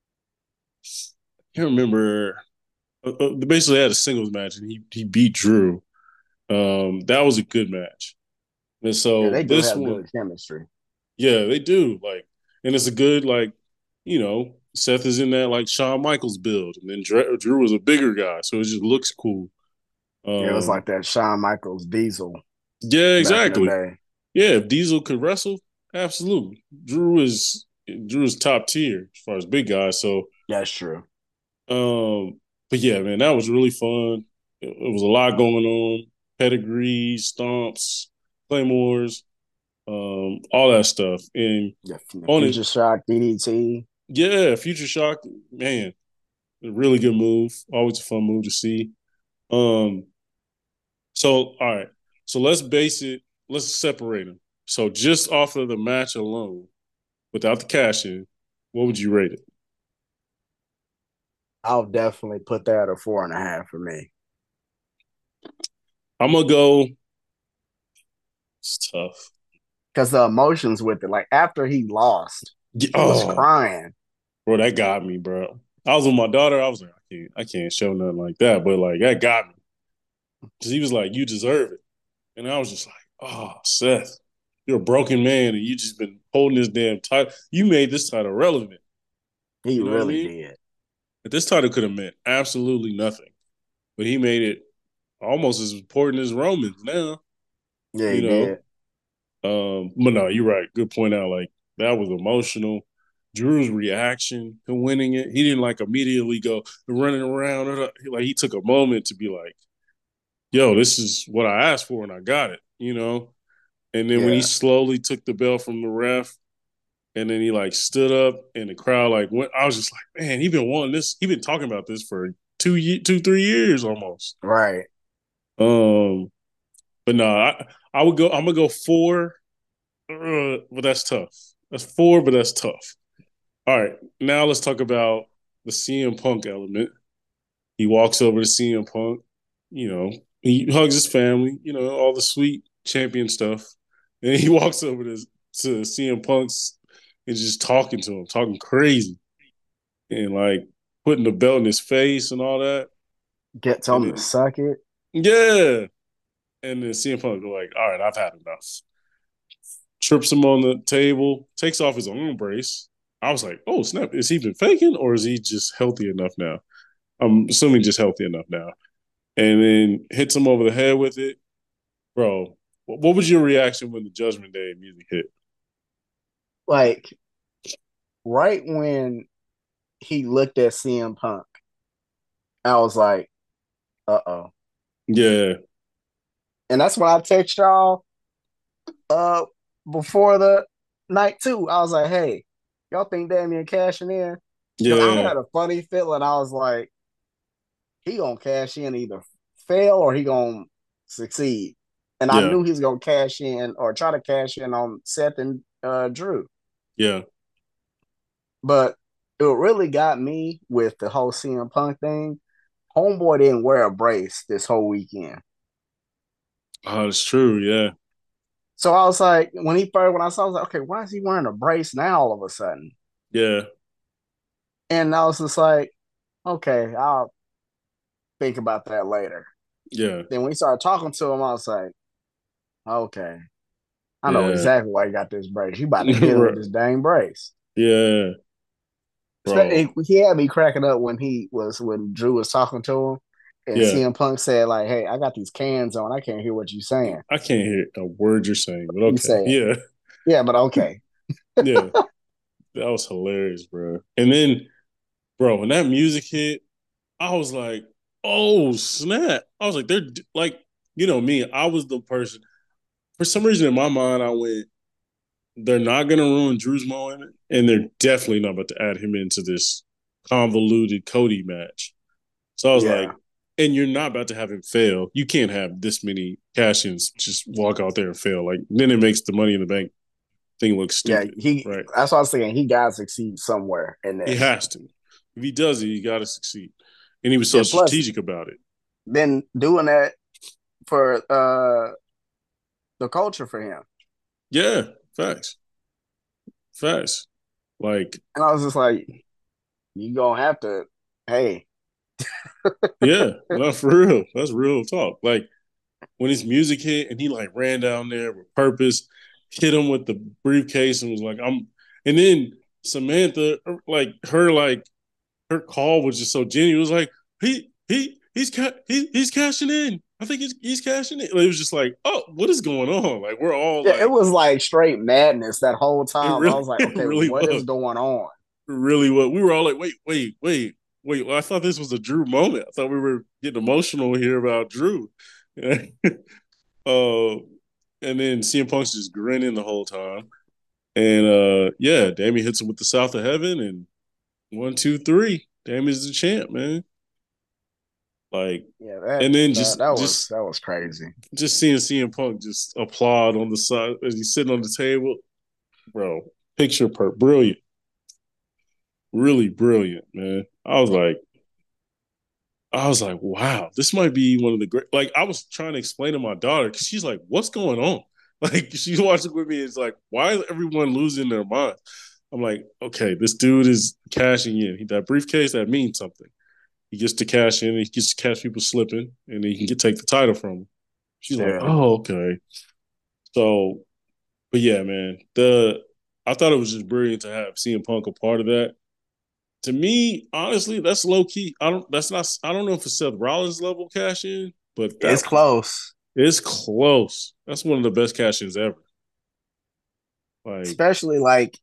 I can't remember. Uh, uh, they basically had a singles match and he he beat Drew. Um, that was a good match. And Yeah, so they do this have one, good chemistry. yeah, they do like, and it's a good like, you know, Seth is in that like Shawn Michaels build, and then Drew, Drew was a bigger guy, so it just looks cool. Yeah, it was Um, like that Shawn Michaels Diesel yeah, back in the exactly. day. Yeah, if Diesel could wrestle, absolutely. Drew is Drew is top tier as far as big guys. So, That's true. um, but yeah, man, that was really fun. It, it was a lot going on. Pedigrees, stomps, claymores, um, all that stuff. And Yeah, the on it, Future Shock, D D T. yeah, Future Shock, man, a really good move. Always a fun move to see. Um, so all right, so let's base it. Let's separate them. So just off of the match alone, without the cash in, what would you rate it? I'll definitely put that at a four and a half for me. I'm gonna go. It's tough. Because the emotions with it, like after he lost, he was Oh, crying. bro, that got me, bro. I was with my daughter. I was like, I can't, I can't show nothing like that. But like, that got me because he was like, "You deserve it," and I was just like, "Oh, Seth, you're a broken man, and you just been holding this damn title. You made this title relevant. He You know what I really mean? did. But this title could have meant absolutely nothing, but he made it almost as important as Romans now. Yeah, You he know, did. um, but no, you're right. Good point out. Like that was emotional. Drew's reaction to winning it, he didn't like immediately go running around. Like he took a moment to be like, "Yo, this is what I asked for, and I got it." You know. And then when he Yeah. slowly took the belt from the ref, and then he like stood up, and the crowd like went. I was just like, "Man, he been wanting this. He been talking about this for two, two, three years almost." Right. Um, but no, I, I would go. I'm gonna go four, uh, but that's tough. That's four, but that's tough. All right, now let's talk about the C M Punk element. He walks over to C M Punk. You know, he hugs his family. You know, all the sweet champion stuff. And he walks over to to C M Punk's and just talking to him, talking crazy, and like putting the belt in his face and all that. Gets And him to then suck it. yeah, and then C M Punk go like, "All right, I've had enough." Trips him on the table, takes off his own brace. I was like, "Oh snap! Is he been faking, or is he just healthy enough now?" I'm assuming just healthy enough now. And then hits him over the head with it, bro. What was your reaction when the Judgment Day music hit? Like right when he looked at C M Punk, I was like, uh oh. Yeah, And that's when I text y'all uh before the night too. I was like, hey, y'all think Damian cashing in? Because I yeah, had a funny feeling. I was like, he gonna cash in, either fail or he gonna succeed. And I yeah, knew he's gonna cash in or try to cash in on Seth and uh, Drew. yeah. But it really got me with the whole C M Punk thing. Homeboy didn't wear a brace this whole weekend. Oh, it's true. Yeah, So I was like, when he first, when I saw, I was like, okay, why is he wearing a brace now all of a sudden? yeah, And I was just like, okay, I'll think about that later. yeah, Then when we started talking to him, I was like, okay, I know yeah. exactly why he got this brace. You about to hit him with this dang brace. Yeah, bro. He had me cracking up when he was when Drew was talking to him, and Yeah, C M Punk said like, "Hey, I got these cans on. I can't hear what you're saying." I can't hear a word you're saying, but He okay. said, Yeah, "Yeah, but okay." yeah. That was hilarious, bro. And then, bro, when that music hit, I was like, oh, snap. I was like, they're like, you know, me, I was the person. For some reason in my mind, I went, they're not going to ruin Drew's moment. And they're definitely not about to add him into this convoluted Cody match. So I was like, Yeah, and you're not about to have him fail. You can't have this many cash ins just walk out there and fail. Like, then it makes the money in the bank thing look yeah. stupid, He. right? That's what I was saying. He got to succeed somewhere in He this. has to. If he does it, he got to succeed. And he was so And plus, strategic about it. then doing that for uh the culture for him. Yeah, facts, facts. Like, And I was just like, you gonna have to, hey, yeah, no, for real. That's real talk. Like when his music hit and he like ran down there with purpose, hit him with the briefcase and was like, I'm. And then Samantha, like her, like her call was just so genuine. It was like he he he's ca- he, he's cashing in. I think he's he's cashing in. It was just like, oh, what is going on? Like we're all yeah, it like, was like straight madness that whole it time. I really, was like, it okay, really what is was, going on? it really was. We were all like, wait, wait, wait, wait. Well, I thought this was a Drew moment. I thought we were getting emotional here about Drew. uh, and then C M Punk's just grinning the whole time. And uh, yeah, Damien hits him with the South of Heaven, and one, two, three. Damien's the champ, man. Like, Yeah, that and then that just that was just that was crazy. just seeing C M Punk just applaud on the side as he's sitting on the table, bro. Picture per brilliant, really brilliant, man. I was like, I was like, wow, this might be one of the great. Like, I was trying to explain to my daughter because she's like, what's going on? Like, she's watching with me. It's like, why is everyone losing their mind? I'm like, okay, this dude is cashing in. That briefcase that means something. He gets to cash in. And he gets to catch people slipping, and then he can get, take the title from him. She's like, Yeah, oh, okay. So, but yeah, man, the I thought it was just brilliant to have C M Punk a part of that. To me, honestly, that's low key. I don't. That's not. I don't know if it's Seth Rollins level cash in, but it's that was close, it's close. That's one of the best cash ins ever. Like, especially like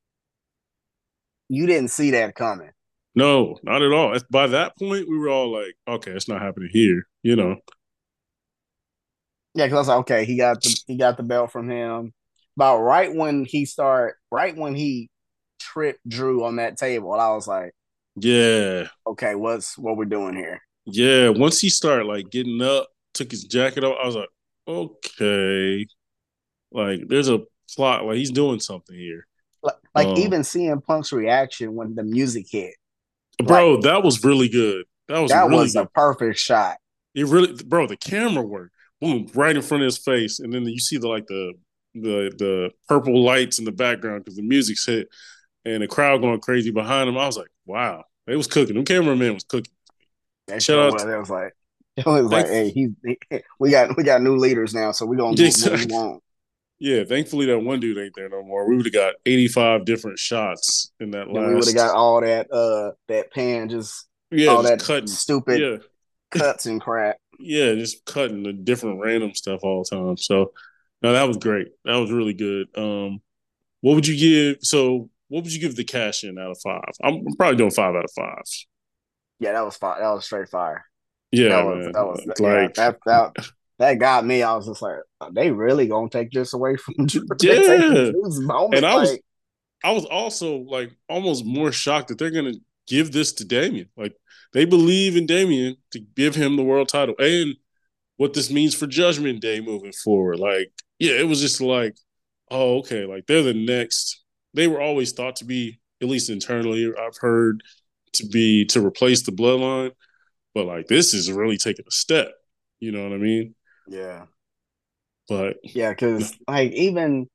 you didn't see that coming. no, not at all. By that point, we were all like, okay, it's not happening here. You know? Yeah, because I was like, okay, he got the he got the belt from him. About right when he started, right when he tripped Drew on that table, I was like, Yeah, okay, what's what we're doing here? yeah. Once he started like getting up, took his jacket off, I was like, okay, like there's a plot, like he's doing something here. Like, like Um, even seeing Punk's reaction when the music hit, like bro, that was really good. That was that really was a good. perfect shot. It really, bro, the camera work, boom, right in front of his face, and then you see the like the the the purple lights in the background because the music's hit, and the crowd going crazy behind him. I was like, wow, it was cooking. The cameraman was cooking. That Shout show out, was. It was like it was like, thanks, hey, he, he we got we got new leaders now, so we gonna do what we exactly. want. Yeah, thankfully that one dude ain't there no more. We would have got eighty-five different shots in that Then we would have got last. all that uh that pan just Yeah, all just that cutting. stupid Yeah, cuts and crap. yeah, just cutting the different random stuff all the time. So, no, that was great. That was really good. Um, what would you give? So, what would you give the cash in out of five? I'm, I'm probably doing five out of five. Yeah, that was fire. That was straight fire. That Yeah, was man. that was yeah. Like, That that that got me. I was just like, are they really gonna take this away from Drew? They taking yeah. Drew's And moment. I was, Like, I was also like almost more shocked that they're gonna give this to Damian. Like, they believe in Damian to give him the world title and what this means for Judgment Day moving forward. Like, yeah, it was just like, oh, okay, like they're the next. They were always thought to be, at least internally, I've heard to be to replace the bloodline, but like this is really taking a step. You know what I mean? yeah, But yeah, because like even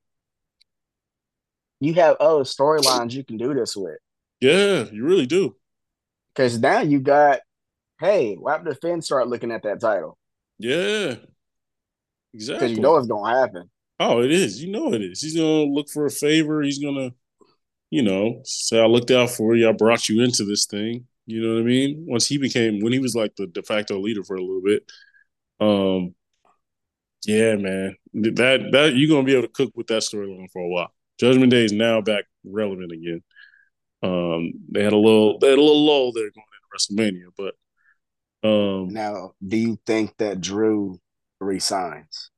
you have other storylines you can do this with. yeah, you really do. Because now you got, hey, why the Finn start looking at that title? Yeah, Because you know exactly. it's gonna happen. Oh, it is. You know it is. He's gonna look for a favor. He's gonna, you know, say I looked out for you. I brought you into this thing. You know what I mean? Once he became, when he was like the de facto leader for a little bit, um, yeah, man, that that you're gonna be able to cook with that storyline for a while. Judgment Day is now back relevant again. Um, they had a little, they had a little lull there going into WrestleMania, but um, Now, do you think that Drew resigns?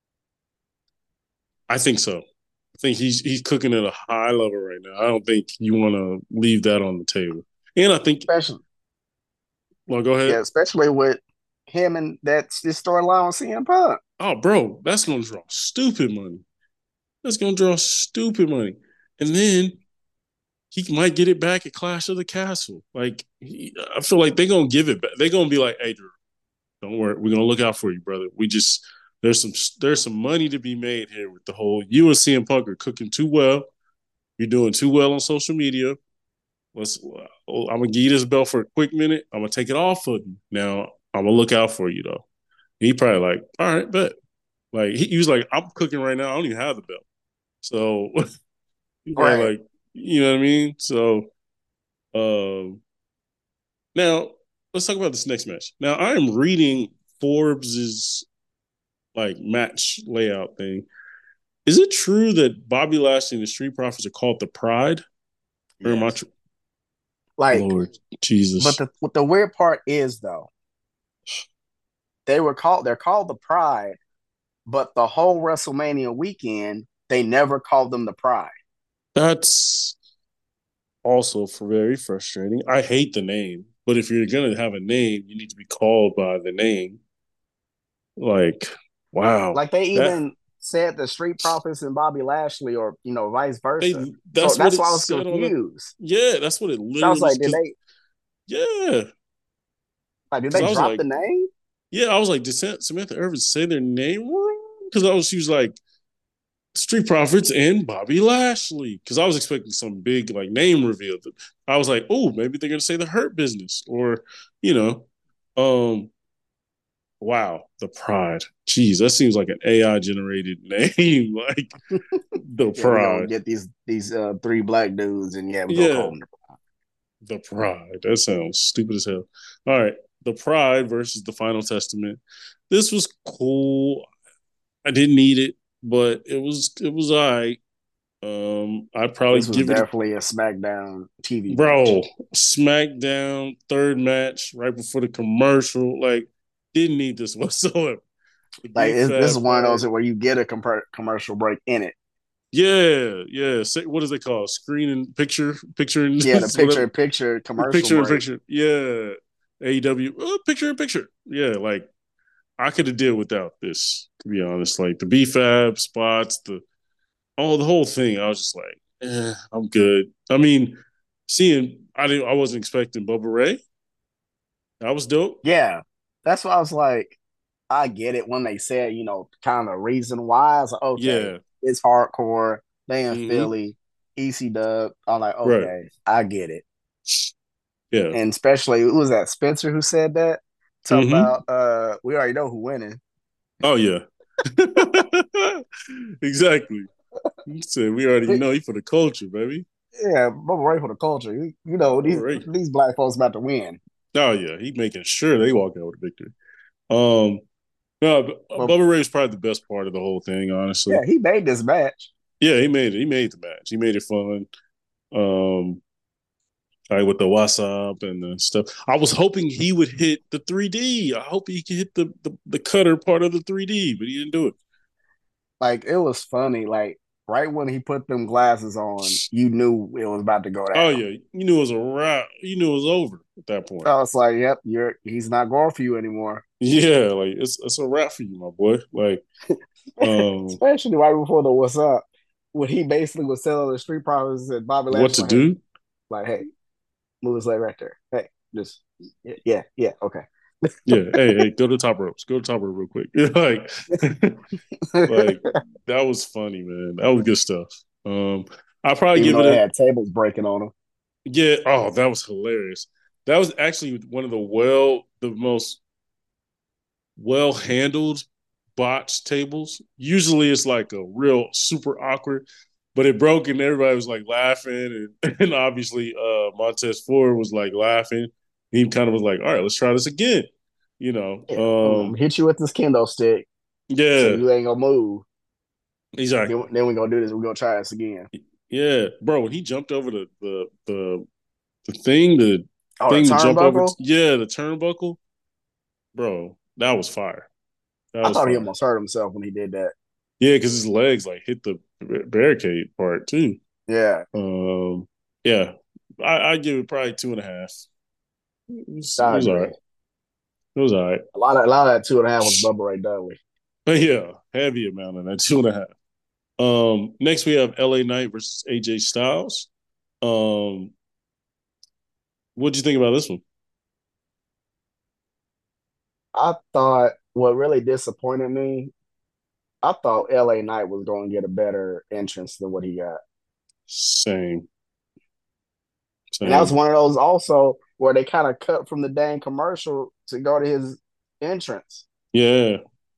I think so. I think he's he's cooking at a high level right now. I don't think you want to leave that on the table. And I think, Especially, well, go ahead. yeah, especially with him and that's this storyline with C M Punk. Oh, bro, that's gonna draw stupid money. That's gonna draw stupid money, and then he might get it back at Clash of the Castle. Like he, I feel like they're gonna give it back. They're gonna be like, "Hey, Drew, don't worry, we're gonna look out for you, brother. We just there's some there's some money to be made here with the whole you and C M Punk are cooking too well. You're doing too well on social media. Let's. I'm gonna give you this belt for a quick minute. I'm gonna take it off of you. Now I'm gonna look out for you though. He probably like, all right, bet. Like he, he was like, I'm cooking right now. I don't even have the belt. So he's probably Right. like, you know what I mean? So um now let's talk about this next match. Now I am reading Forbes's like match layout thing. Is it true that Bobby Lashley and the Street Profits are called the Pride? Or am I Yes. tr- Like, Lord but Jesus? the what the weird part is though, they were called they're called the Pride, but the whole WrestleMania weekend, they never called them the Pride. That's also for very frustrating. I hate the name, but if you're gonna have a name, you need to be called by the name. Like, wow, Like they that even said the Street Profits and Bobby Lashley, or you know, vice versa. they So that's what that's it why I was said on the confused. yeah, that's what it So I was literally like, did because they yeah, like did because they I was drop like the name? yeah, I was like, did Samantha Irvin say their name wrong? Because I was she was like Street Profits and Bobby Lashley because I was expecting some big like name reveal. I was like, oh, maybe they're gonna say the Hurt Business or you know, um, wow, the Pride. Jeez, that seems like an A I generated name, like the Yeah, we gonna Pride. get these these uh, three black dudes, and yeah, we gonna Yeah, call them the the Pride. That sounds stupid as hell. All right, the Pride versus the Final Testament. This was cool. I didn't need it, but it was it was all right. Um, I'd probably This was give it a definitely a SmackDown T V match. bro. SmackDown third match right before the commercial. Like, didn't need this whatsoever. The Like big it's, this fat is one of fight. those where you get a compar- commercial break in it. Yeah, yeah. What is it called? Screen and picture, picture and Yeah, the picture whatever. in picture commercial Picture in break. picture. Yeah. A E W. Oh, picture in picture. Yeah, like I could have did without this, to be honest. Like the B Fab spots, the oh, the whole thing. I was just like, eh, I'm good. I mean, seeing I didn't, I wasn't expecting Bubba Ray. That was dope. Yeah, that's why I was like, I get it when they said, you know, kind of reason why. I was like, okay, Yeah. it's hardcore. They in Hmm. Philly, E C Dub. I'm like, Right. okay, I get it. Yeah. And especially, it was that Spencer who said that. Talking Hmm. about, uh, we already know who winning. Oh yeah. Exactly. He said we already know he for the culture, baby. Yeah, Bubba Ray for the culture. You, you know, All these right. these black folks about to win. Oh yeah, he making sure they walk out with a victory. Um, no, But Bubba Ray was probably the best part of the whole thing, honestly. yeah, he made this match. Yeah, he made it. He made the match. He made it fun. Um, like with the WhatsApp and the stuff. I was hoping he would hit the three D. I hope he could hit the, the the cutter part of the three D, but he didn't do it. Like it was funny. Like right when he put them glasses on, you knew it was about to go Oh down. yeah, you knew it was a wrap. You knew it was over at that point. I was like, "Yep, you're he's not going for you anymore." Yeah, like it's it's a wrap for you, my boy. Like, um, Especially right before the "What's up," when he basically was selling the street profits, and Bobby what Lashley to like, "Hey, do? like, hey, move his leg right there. Hey, just yeah, yeah, yeah okay." Yeah, hey, hey, go to the top ropes. Go to the top rope real quick. like, like that was funny, man. That was good stuff. Um, I'll probably Even give though it they a had tables breaking on him. yeah. Oh, that was hilarious. That was actually one of the well, the most well handled botched tables. Usually it's like a real super awkward, but it broke and everybody was like laughing. And, and obviously uh Montez Ford was like laughing. He kind of was like, all right, let's try this again. You know, Yeah, I'm um, gonna hit you with this kendo stick so yeah, you ain't gonna move. Then, exactly. then we're gonna do this. We're gonna try this again. Yeah, bro, when he jumped over the the the, the thing, the Oh, the thing to jump over, turnbuckle. yeah, the turnbuckle, bro, that was fire. That I was thought he fire. almost hurt himself when he did that. Yeah, because his legs like hit the barricade part too. Yeah, Um, yeah, I, I give it probably two and a half. It was, it I was all agree. right. It was all right. A lot of a lot of that two and a half was Bubba Ray Dudley. But yeah, heavy amount of that two and a half. Um, next we have L A Knight versus A J Styles. Um, what'd you think about this one? I thought what really disappointed me. I thought L A Knight was going to get a better entrance than what he got, Same, and that was same. one of those also where they kind of cut from the dang commercial to go to his entrance. Yeah,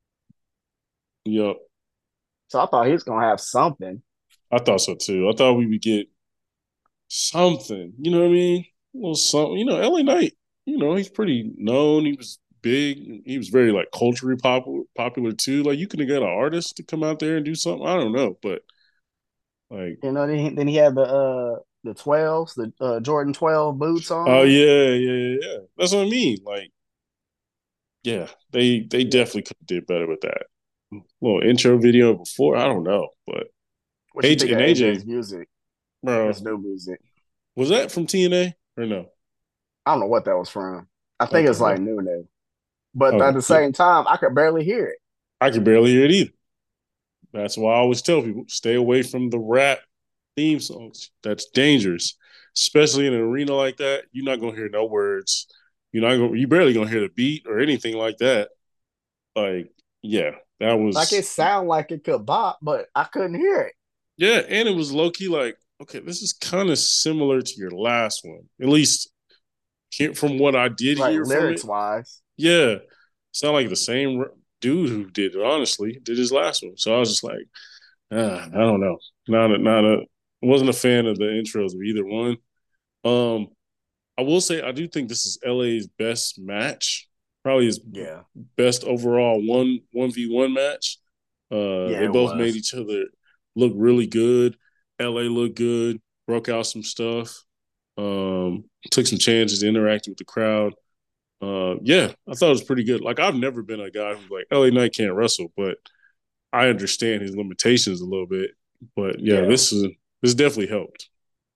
yep. So I thought he was going to have something. I thought so too. I thought we would get something. You know what I mean? A little something. You know, L A Knight. You know, he's pretty known. He was big. He was very like culturally popular, popular too. Like you could have got an artist to come out there and do something. I don't know, but like, You know, then he, then he had the uh the twelves, the uh, Jordan twelve boots oh on. yeah, yeah, yeah, yeah. That's what I mean. Like, yeah, they they Yeah. definitely could have did better with that. Little intro video before. I don't know, but What you A J think of and A J, A J's music? bro, His new music. was that from T N A or no? I don't know what that was from. I think Okay, it's like well, new new. But at okay, the yeah. same time, I could barely hear it. I can barely hear it either. That's why I always tell people stay away from the rap theme songs. That's dangerous, especially in an arena like that. You're not gonna hear no words. You're not gonna. You barely gonna hear the beat or anything like that. Like, yeah, that Like it was sounded like it could bop, but I couldn't hear it. yeah, and it was low key. Like, okay, this is kind of similar to your last one, at least from what I did Like hear from it. lyrics wise. Yeah, sound like the same dude who did it. Honestly, did his last one. So I was just like, ah, I don't know. Not a, not a. Wasn't a fan of the intros of either one. Um, I will say I do think this is L A's best match, probably his Yeah. best overall one one v one match. Uh, Yeah, they it both made was. each other look really good. L A looked good, broke out some stuff, um, took some chances, interacted with the crowd. Uh, yeah, I thought it was pretty good. Like I've never been a guy who's like L A Knight can't wrestle, but I understand his limitations a little bit. But yeah, Yeah. this is this definitely helped.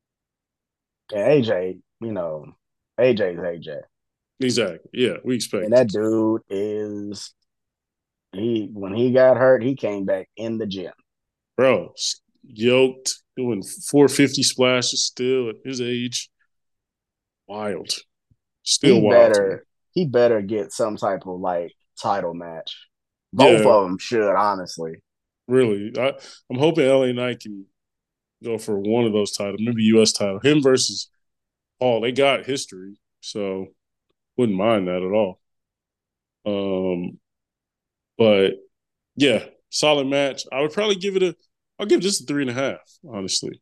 And A J, you know, A J's A J. Exactly. Yeah, we And expect that it. dude is He when he got hurt, he came back in the gym. Bro, yoked, doing four fifty splashes still at his age. Wild. He Still wild to me. better he better get some type of like title match. Both Yeah, of them should, honestly. really. I, I'm hoping L A Knight can go for one of those titles, maybe U S title. Him versus Paul, they got history, so wouldn't mind that at all. Um, but yeah, solid match. I would probably give it a. I'll give this a three and a half. Honestly,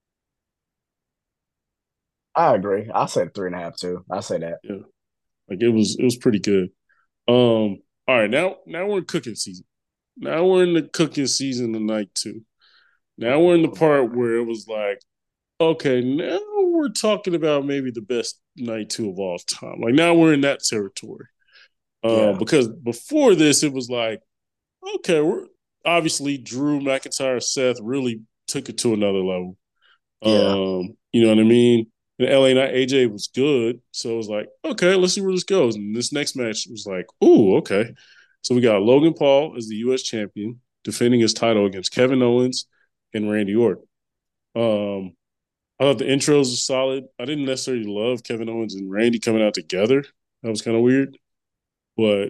I agree. I said three and a half too. I say that. yeah, like it was. It was pretty good. Um, all right, now now we're in cooking season. Now we're in the cooking season of night two. Now we're in the Oh part boy. where it was like, okay, now we're talking about maybe the best night two of all time. Like now we're in that territory. Um, Yeah. because before this, it was like, okay, we're obviously Drew McIntyre, Seth really took it to another level. Yeah. Um, you know what I mean? And L A Knight A J was good, so it was like, okay, let's see where this goes. And this next match was like, ooh, okay. So we got Logan Paul as the U S champion, defending his title against Kevin Owens and Randy Orton. Um, I thought the intros were solid. I didn't necessarily love Kevin Owens and Randy coming out together. That was kind of weird, but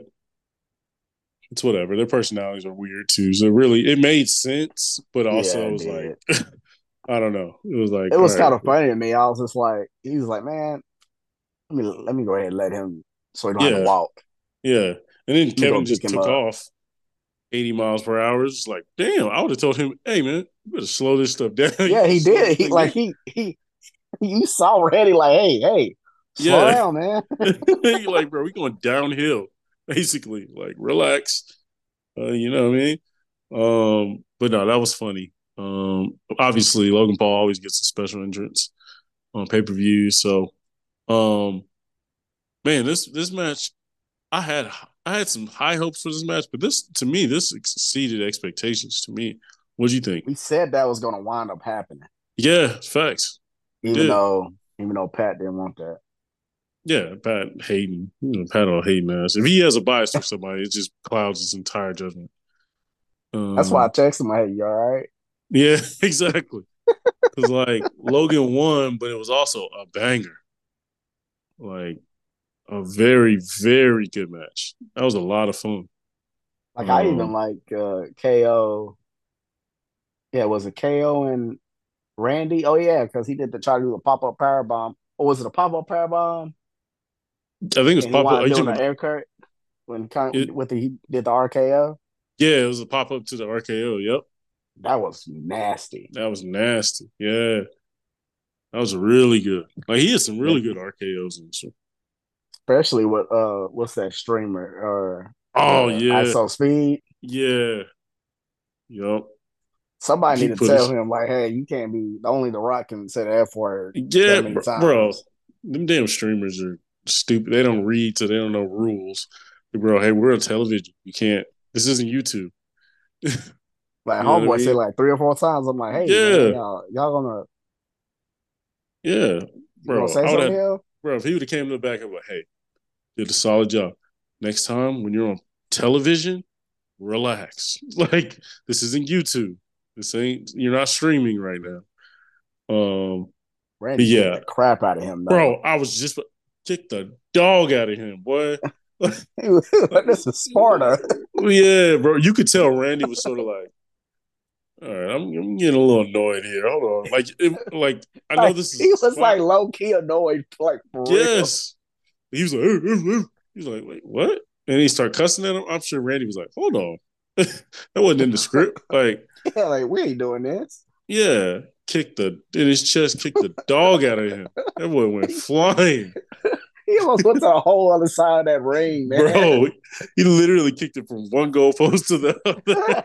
it's whatever. Their personalities are weird too. So really, it made sense, but Yeah, also it it was like, did. I don't know. It was It like, all was right, kind of funny to me. I was just like, he was like, man, let me let me go ahead and let him so he don't have to yeah, walk. yeah. And then Let me go Kevin pick just him took up. off eighty miles per hour. It's like, damn, I would have told him, hey man, you better slow this stuff down. You Yeah, better he slow did. this He thing like down. he he you saw Randy like, hey, hey, slow Yeah. down, man. You're like, bro, we going downhill, basically. Like, relax. Uh, you know what I mean? Um, but no, that was funny. Um, obviously, Logan Paul always gets a special entrance on pay per view. So, um, man, this this match, I had I had some high hopes for this match, but this to me, this exceeded expectations. To me, what do you think? We said that was gonna wind up happening, Yeah, facts. We even did. though even though Pat didn't want that. Yeah, Pat Hayden. You know, Pat all hating us. If he has a bias for somebody, it just clouds his entire judgment. That's why I Um, texted him, hey, you all right? yeah, exactly. Because like Logan won, but it was also a banger. Like a very, very good match. That was a lot of fun. Like I even Um, like uh K O. Yeah, was it K O and Randy? Oh yeah, because he did the try to do the pop up power bomb. Or was it a pop up power bomb? I think it was And he pop up. wound Are up you doing talking the about air cut when it? with the he did the R K O. Yeah, it was a pop up to the R K O. Yep, That was nasty. that was nasty. Yeah, that was really good. Like he had some Yeah, really good R K Os and so. especially with uh what's that streamer or Oh uh yeah, I S O Speed. yeah, yep. Somebody He need to put tell us. him like, hey, you can't be only the Rock can say the F word Yeah, that many bro. times. Them damn streamers are stupid. They don't read, so they don't know rules. Bro, hey, we're on television. You can't. This isn't YouTube. Like You know what I homeboy said mean? like three or four times. I'm like, hey man, Yeah, y'all y'all gonna yeah, you gonna bro. say I would something have, here? bro. If he would have came to the back and like, hey, did a solid job. Next time when you're on television, relax. Like this isn't YouTube. This ain't. You're not streaming right now. Um, but Randy kicked yeah, the crap out of him though. bro. I was just kick the dog out of him, boy. He was Like, like, this is Sparta. yeah, bro. You could tell Randy was sort of like, all right, I'm, I'm getting a little annoyed here. Hold on. Like, it, like I know Like this is he a was like spot. low key annoyed, like for real. Yes. He was like, "Arr, arr, arr." He was like, wait, what? And he started cussing at him. I'm sure Randy was like, hold on. That wasn't in the script. Like, Yeah, like we ain't doing this. yeah, kicked the, in his chest, kicked the dog out of him. That boy went He, flying. he almost went to the whole other side of that ring, man. Bro, he literally kicked it from one goalpost to the other.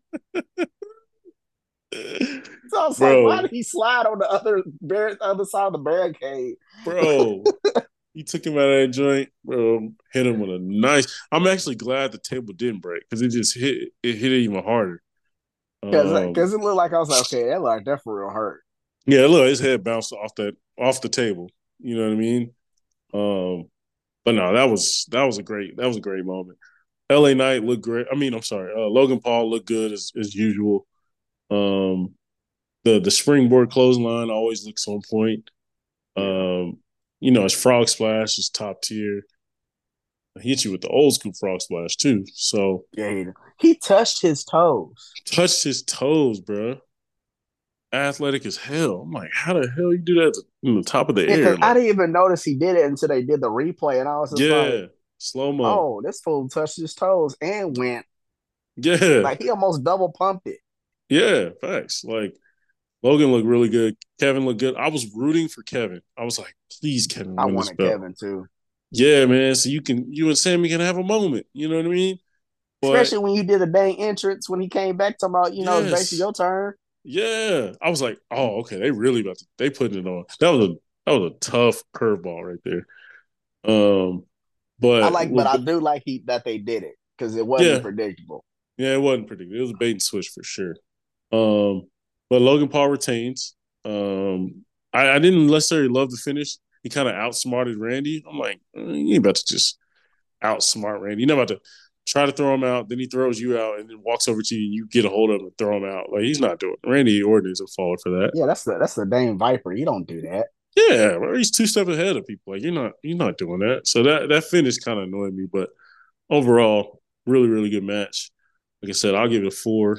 So I was like, why Bro, did he slide on the other bar- other side of the barricade? bro. He took him out of that joint, bro. Hit him with a nice. I'm actually glad the table didn't break because it just hit. It hit it even harder. Because Um, because it looked like I was like, okay, that like that for real hurt. yeah, look, his head bounced off that off the table. You know what I mean? Um, but no, that was that was a great that was a great moment. L A Knight looked great. I mean, I'm sorry, uh, Logan Paul looked good as, as usual. Um, the the springboard clothesline always looks on point. Yeah. Um, you know, his frog splash is top tier. He hit you with the old school frog splash too. So Yeah, he, he touched his toes. touched his toes, bro. Athletic as hell. I'm like, how the hell you do that in the top of the Yeah, because air? I Like, didn't even notice he did it until they did the replay, and I was just like, yeah, slow mo. "Oh, this fool touched his toes and went Yeah, like he almost double pumped it." yeah, facts. Like Logan looked really good. Kevin looked good. I was rooting for Kevin. I was like, please, Kevin, I win this wanted belt. Kevin too, Yeah, man. So you can, you and Sammy can have a moment. You know what I mean? But especially when you did the dang entrance when he came back talking about, you know, it's basically yes, your turn. yeah. I was like, oh, okay. They really about to. They putting it on. That was a that was a tough curveball right there. Um, I but like, but I do like he that they did it because it wasn't yeah, predictable. yeah. It wasn't predictable. It was a bait and switch for sure. Um, but Logan Paul retains. Um, I, I didn't necessarily love the finish. He kind of outsmarted Randy. I'm like, eh, you ain't about to just outsmart Randy. You're not about to try to throw him out, then he throws you out and then walks over to you and you get a hold of him and throw him out. Like he's not doing it. Randy Orton isn't forward for that. Yeah, that's the that's the dang Viper. You don't do that. Yeah, well, he's two steps ahead of people. Like you're not you're not doing that. So that that finish kind of annoyed me, but overall, really, really good match. Like I said, I'll give it a four.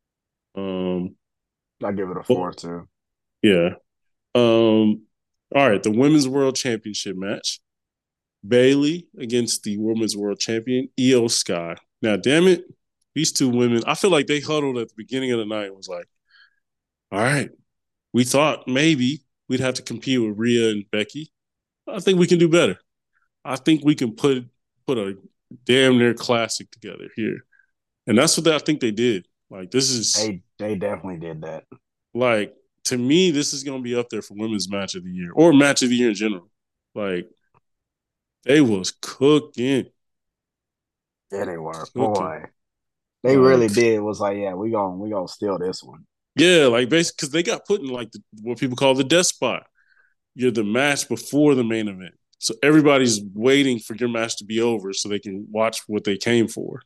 Um I give it a but four too. yeah. Um all right, the women's world championship match. Bayley against the women's world champion, Io Sky. Now, damn it, these two women, I feel like they huddled at the beginning of the night and was like, all right, we thought maybe we'd have to compete with Rhea and Becky. I think we can do better. I think we can put put a damn near classic together here. And that's what they, I think they did. Like, this is They they definitely did that. like, to me, this is going to be up there for women's match of the year or match of the year in general. Like, they was cooking, Yeah, they were. cooking. Boy, they really Like, did. Was like, yeah, we gonna we gonna steal this one. yeah, like basically, because they got put in like the, what people call the death spot. You're the match before the main event. So everybody's waiting for your match to be over so they can watch what they came for.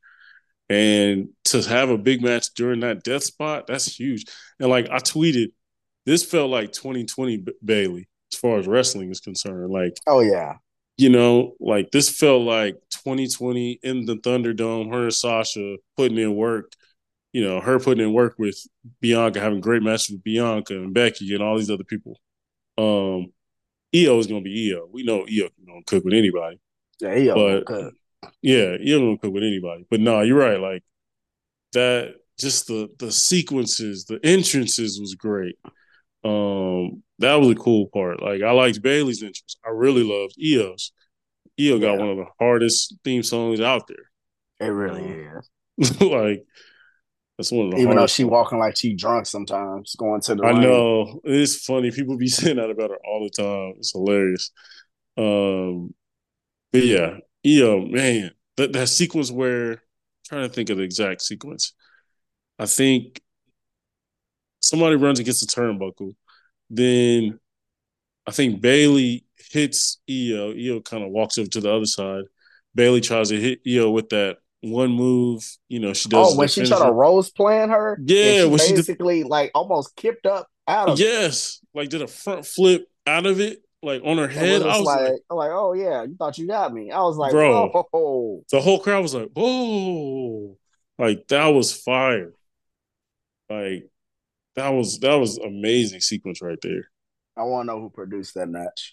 And to have a big match during that death spot, that's huge. And like I tweeted, this felt like twenty twenty Bayley as far as wrestling is concerned. Like, Oh yeah, you know, like this felt like twenty twenty in the Thunderdome, her and Sasha putting in work, you know, her putting in work with Bianca, having great matches with Bianca and Becky and all these other people. Um, Io is gonna be Io. We know Io can gonna cook with anybody, yeah, he gonna but cook. yeah, Io gonna cook with anybody. But no, you're right. Like that, just the the sequences, the entrances was great. Um, that was a cool part. Like I liked Bayley's entrance. I really loved Io's. Io got Yeah, one of the hardest theme songs out there. it really Uh, is. like that's one of the Even though hardest she songs. walking like she drunk sometimes, going to the I ring. know it's funny. People be saying that about her all the time. It's hilarious. Um, but yeah, Io, man, that that sequence where I'm trying to think of the exact sequence. I think somebody runs against the turnbuckle. Then I think Bayley hits Io. Io kind of walks over to the other side. Bayley tries to hit Io with that one move. You know, she Oh, does when the she tried to finisher. rose plan her, and Yeah, she when she did, basically like almost kipped up out of it. yes, like did a front flip out of it, like on her It head. was I just was like, like, I'm like, oh yeah, you thought you got me. I was like, bro, whoa. the whole crowd was like, whoa, like that was fire. Like that was that was amazing sequence right there. I want to know who produced that match.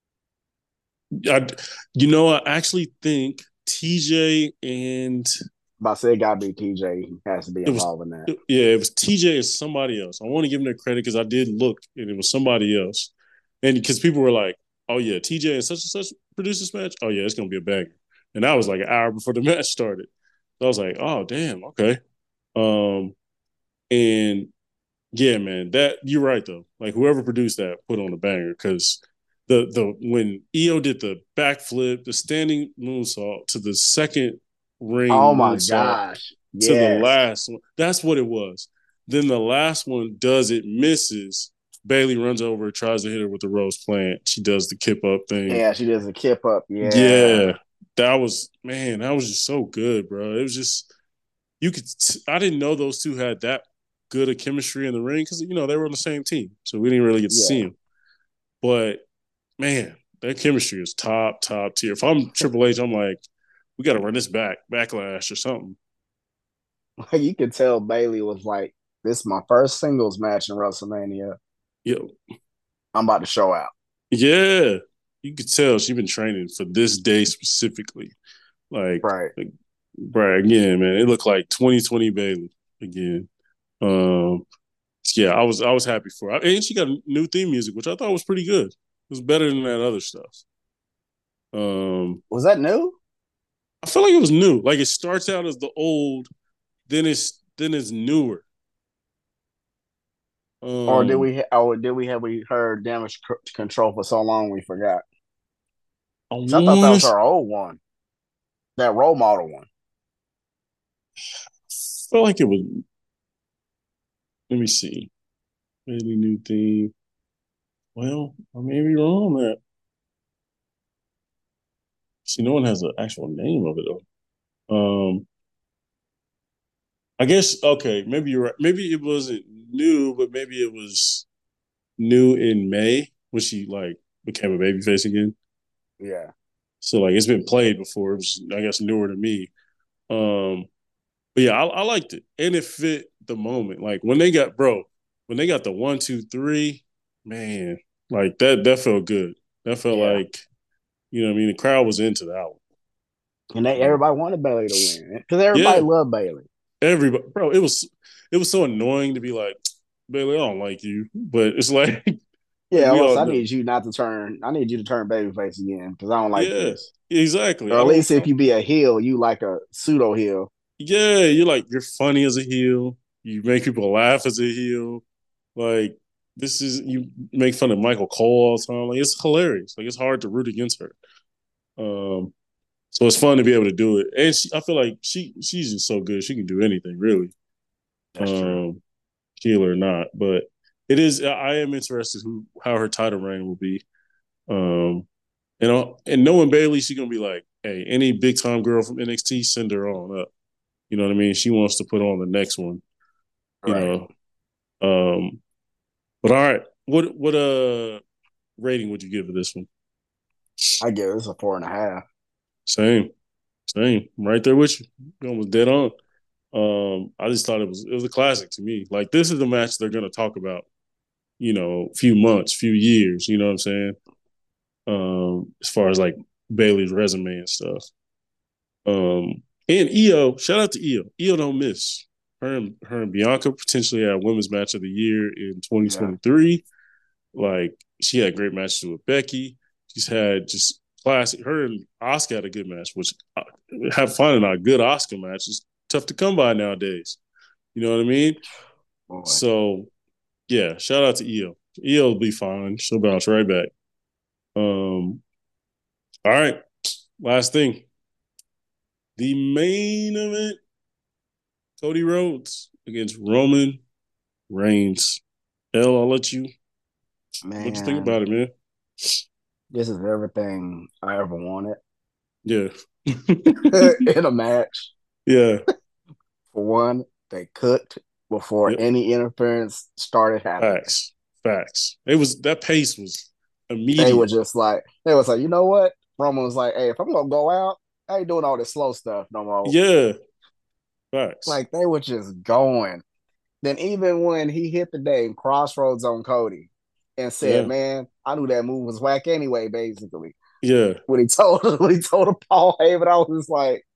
I, you know, I actually think T J and But I said, it gotta be T J. He has to be it was involved in that. yeah, it was T J and somebody else. I want to give them their credit because I did look and it was somebody else, and because people were like, "Oh yeah, T J and such and such produced this match. Oh yeah, it's gonna be a banger." And that was like an hour before the match started. So I was like, "Oh damn, okay." Um, and yeah, man, that you're right though. Like whoever produced that put on a banger because the the when Io did the backflip, the standing moonsault to the second Oh ring my moonsault gosh. to the Yes. last one, that's what it was. Then the last one does it, misses. Bayley runs over, tries to hit her with the rose plant. She does the kip up thing. Yeah, she does a kip up. Yeah, Yeah. that was man, that was just so good, bro. It was just you could. I didn't know those two had that good a chemistry in the ring because you know they were on the same team, so we didn't really get to see Yeah. them. But man, their chemistry is top, top tier. If I'm Triple H, I'm like, we got to run this back, backlash or something. Like you could tell Bailey was like, "This is my first singles match in WrestleMania. Yeah, I'm about to show out." yeah. You could tell she's been training for this day specifically. Like, Right. like right again, man. It looked like twenty twenty Bailey again. Um, yeah, I was I was happy for her. And she got new theme music, which I thought was pretty good. It was better than that other stuff. Um, Was that new? I feel like it was new. Like it starts out as the old, then it's then it's newer. Or did Um, we? Or did we have we heard damage c- control for so long we forgot? I So I thought that was want her old one, that role model one. felt like it was. Let me see. Maybe new theme. Well, I may be wrong there. See, no one has an actual name of it though. Um, I guess okay. Maybe you're right. Maybe it wasn't new, but maybe it was new in May when she like became a babyface again. Yeah. So like it's been played before. It was I guess newer to me. Um, but yeah, I, I liked it, and it fit the moment. Like when they got bro, when they got the one, two, three, man, like that that felt good. That felt Yeah. like you know what I mean. The crowd was into that one. And they Um, everybody wanted Bailey to win because everybody yeah, loved Bailey. everybody, bro. It was it was so annoying to be like Bailey, I don't like you, but it's like like Yeah, we well, all I know. need you not to turn. I need you to turn babyface again because I don't like Yeah, this. exactly. Or I at don't. least if I'm, you be a heel, you like a pseudo heel. yeah, you're like you're funny as a heel. You make people laugh as a heel. Like this is you make fun of Michael Cole all the time. Like it's hilarious. Like it's hard to root against her. Um, so it's fun to be able to do it. And she, I feel like she she's just so good. She can do anything really. That's true. Um, heel or not, but it is. I am interested who how her title reign will be. Um, you know, and knowing Bailey, she's gonna be like, hey, any big time girl from N X T, send her on up. You know what I mean? She wants to put on the next one. You Right. know. Um, but all right, what what uh rating would you give to this one? I give this a four and a half. Same, same. I'm right there with you. Almost dead on. Um, I just thought it was it was a classic to me. Like this is the match they're gonna talk about. You know, few months, few years. You know what I'm saying? Um, as far as like Bailey's resume and stuff. Um, and Io, shout out to Io. Io don't miss. Her and her and Bianca potentially had women's match of the year in Yeah. twenty twenty-three. Like she had great matches with Becky. She's had just classic. Her and Oscar had a good match, which uh, have finding a good Oscar match is tough to come by nowadays. You know what I mean? Boy. So yeah, shout out to Io. Io will be fine. She'll bounce right back. Um, all right, last thing. The main event: Cody Rhodes against Roman Reigns. L, I'll let you. What you think Man, about it, man? this is everything I ever wanted Yeah. in a match. yeah. For one, they cooked before Yep. any interference started happening. Facts. Facts. It was that pace was They were immediate. just like, they was like, you know what? Roman was like, hey, if I'm gonna go out, I ain't doing all this slow stuff no more. Yeah. Facts. Like they were just going. Then even when he hit the day crossroads on Cody and said, Yeah. "Man, I knew that move was whack anyway." Basically, Yeah. when he told when he told Paul Heyman, I was just like,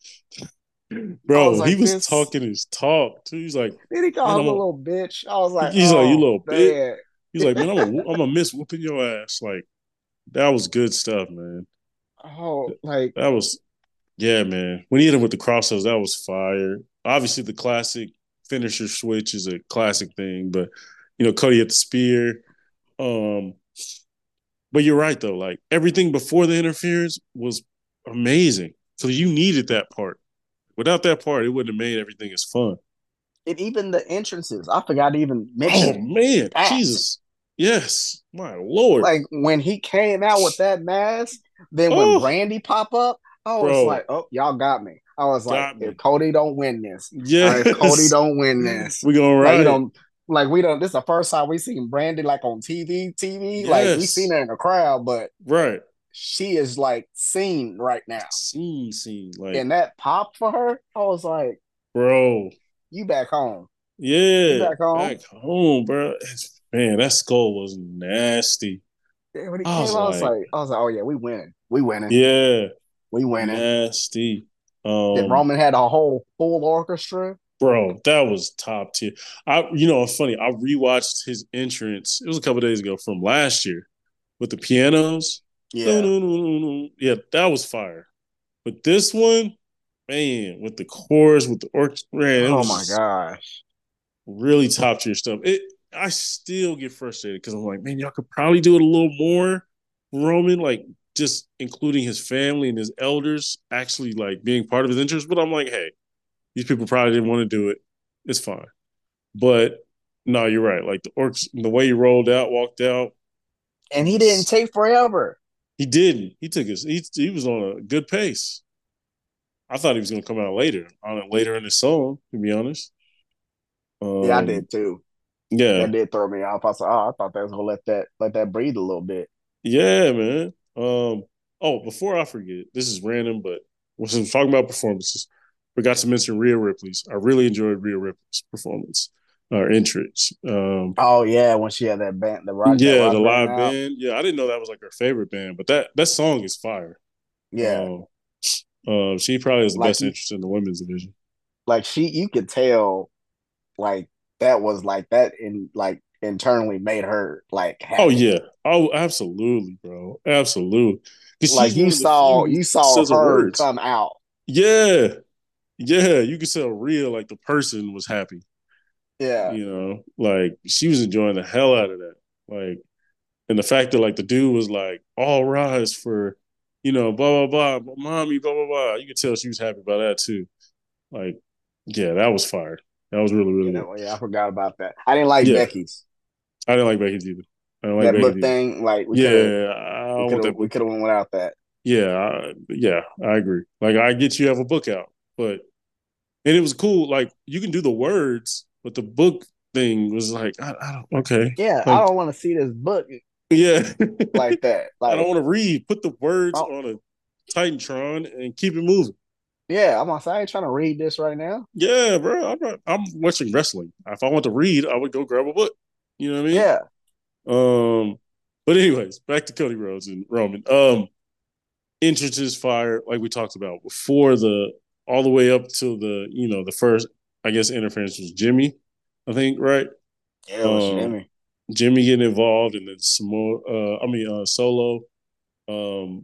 I was Bro, he like, was this. talking his talk too. He's like, Then he man, called I'm him a a little bitch. I was like, he's like, you oh little bit. man, He's like, man, I'm a I'm a miss whooping your ass. Like, that was good stuff, man. oh like That was yeah, man. When he hit him with the crosshairs, that was fire. Obviously the classic finisher switch is a classic thing, but you know, Cody hit the spear. Um, but you're right though. Like everything before the interference was amazing. So you needed that part. Without that part, it wouldn't have made everything as fun. and even the entrances. I forgot to even Oh mention man, that. Jesus. Yes. My Lord. Like when he came out with that mask, then when Oh, Brandy pop up, I was bro. like, oh, y'all got me. I was like, Got if me. Cody don't win this, or if Cody Yes, don't win this, we going like you right. know, like we don't. This is the first time we seen Brandy like on T V, T V. Like we seen Yes, her in the crowd, but right. she is like seen right now. Scene, scene, like, And that pop for her, I was like, bro. you back home. You Yeah, back home. back home, bro. It's, man, that skull was nasty. Yeah, when he I was came, I was like, like, I was like, oh yeah, we winning. We winning. yeah, We winning. nasty. Then Um, Roman had a whole full orchestra. bro, that was top tier. I, you know, it's funny. I rewatched his entrance. It was a couple days ago from last year with the pianos. Yeah. Yeah, that was fire. But this one, man, with the chorus, with the orchestra, man, it Oh was my just gosh. really top tier stuff. It, I still get frustrated because I'm like, man, y'all could probably do it a little more, Roman, like just including his family and his elders actually like being part of his interest. But I'm like, hey, these people probably didn't want to do it. It's fine. But no, you're right. Like the orcs, the way he rolled out, walked out, And he didn't was take forever. he didn't. He took his. He, he was on a good pace. I thought he was going to come out later, on it later in the song. To be honest, Yeah, I um, did too. yeah, That did throw me off. I said, oh, I thought they was gonna let that let that breathe a little bit. yeah, man. Um, oh, before I forget, this is random, but since we're talking about performances, forgot to mention Rhea Ripley's. I really enjoyed Rhea Ripley's performance, or entrance. Um, Oh yeah, when she had that band, the rock that yeah, the rock band live out. band. Yeah, I didn't know that was like her favorite band, but that that song is fire. Yeah, Um, uh, she probably has the like best you, interest in the women's division. like she, you could tell like that was like that in like internally made her like Oh happy. yeah. Oh, absolutely, bro. Absolutely. Because Like she's you one of the few saw, who you saw says her her words. come out. Yeah. Yeah. You could tell real like the person was happy. Yeah, You know, like she was enjoying the hell out of that. Like, and the fact that like the dude was like, all rise for, you know, blah blah blah, mommy, blah blah blah. You could tell she was happy about that too. Like, yeah, that was fire. That was really, yeah, really that, good. yeah. I forgot about that. I didn't like Yeah. Becky's I didn't like Becky's either. I didn't like that Becky's book either. thing. Like we could have, Yeah, I we don't could want have, that we book could have thing. went without that. Yeah, I, yeah, I agree. Like I get you have a book out, but and it was cool. Like you can do the words, but the book thing was like, I, I don't okay. Yeah, I Like don't want to see this book yeah, like that. I don't Like, want to read. Put the words oh, on a Titantron and keep it moving. yeah, I'm gonna say I ain't trying to read this right now. Yeah, bro. I'm not, I'm watching wrestling. If I want to read, I would go grab a book. You know what I mean? Yeah, Um, but anyways, back to Cody Rhodes and Roman. Um, entrances fire, like we talked about before the all the way up to the you know the first I guess interference was Jimmy, I think right. yeah, it was Um, Jimmy. Jimmy getting involved and then some more. Uh, I mean uh, Solo. Um,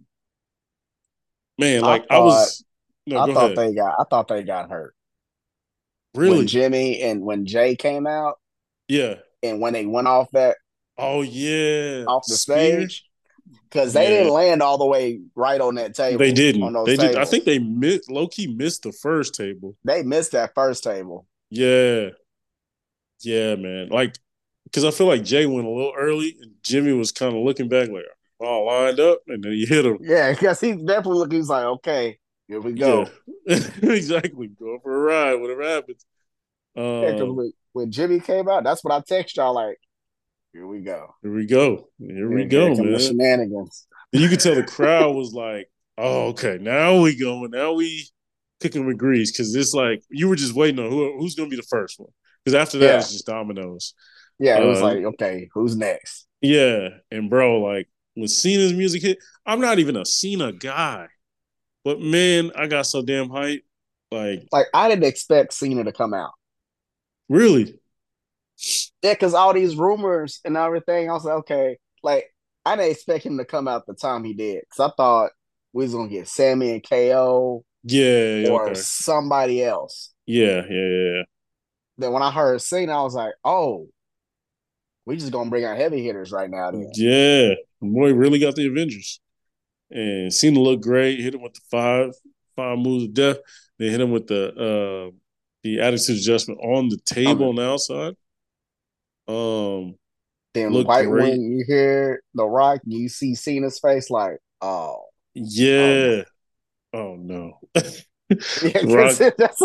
man, I like I thought, was no, I go thought ahead. they got, I thought they got hurt when Really? Jimmy and when Jay came out Yeah. and when they went off that Oh yeah, off the spear. stage because they Yeah, didn't land all the way right on that they table on didn't. those They did. I think tables. they missed low key missed the first table. They missed that first table. Yeah, yeah, man. Like because I feel like Jay went a little early, and Jimmy was kind of looking back like all lined up, and then he hit him. Yeah, because he definitely looked. He's like, okay, here we Yeah, go. exactly. Going for a ride, whatever happens. Yeah, because Um, when, when Jimmy came out, that's what I text y'all like. Here we go. here we go. Here we Here, here go, come the man. shenanigans. And you could tell the crowd was like, "Oh, okay, now we going. Now we cooking with grease." Because it's like you were just waiting on who who's going to be the first one. Because after that, Yeah, it's just dominoes. yeah. It was Uh, like, okay, who's next? yeah, and bro, like when Cena's music hit, I'm not even a Cena guy. But man, I got so damn hyped. Like, Like, I didn't expect Cena to come out. really? Yeah, because all these rumors and everything, I was like, okay, like I didn't expect him to come out the time he did. Because I thought we was gonna get Sammy and K O Yeah, yeah, or okay. somebody else. Yeah, yeah, yeah. Then when I heard Cena, I was like, oh, we just gonna bring out heavy hitters right now. Then Yeah. The boy really got the Avengers. And Cena looked great. Hit him with the five five moves of death. They hit him with the uh the attitude adjustment on the on table the on the outside. Um, then looked right great. when you hear The Rock, you see Cena's face, like, oh, oh no, Yeah. Oh no. Yeah, Rock, because that's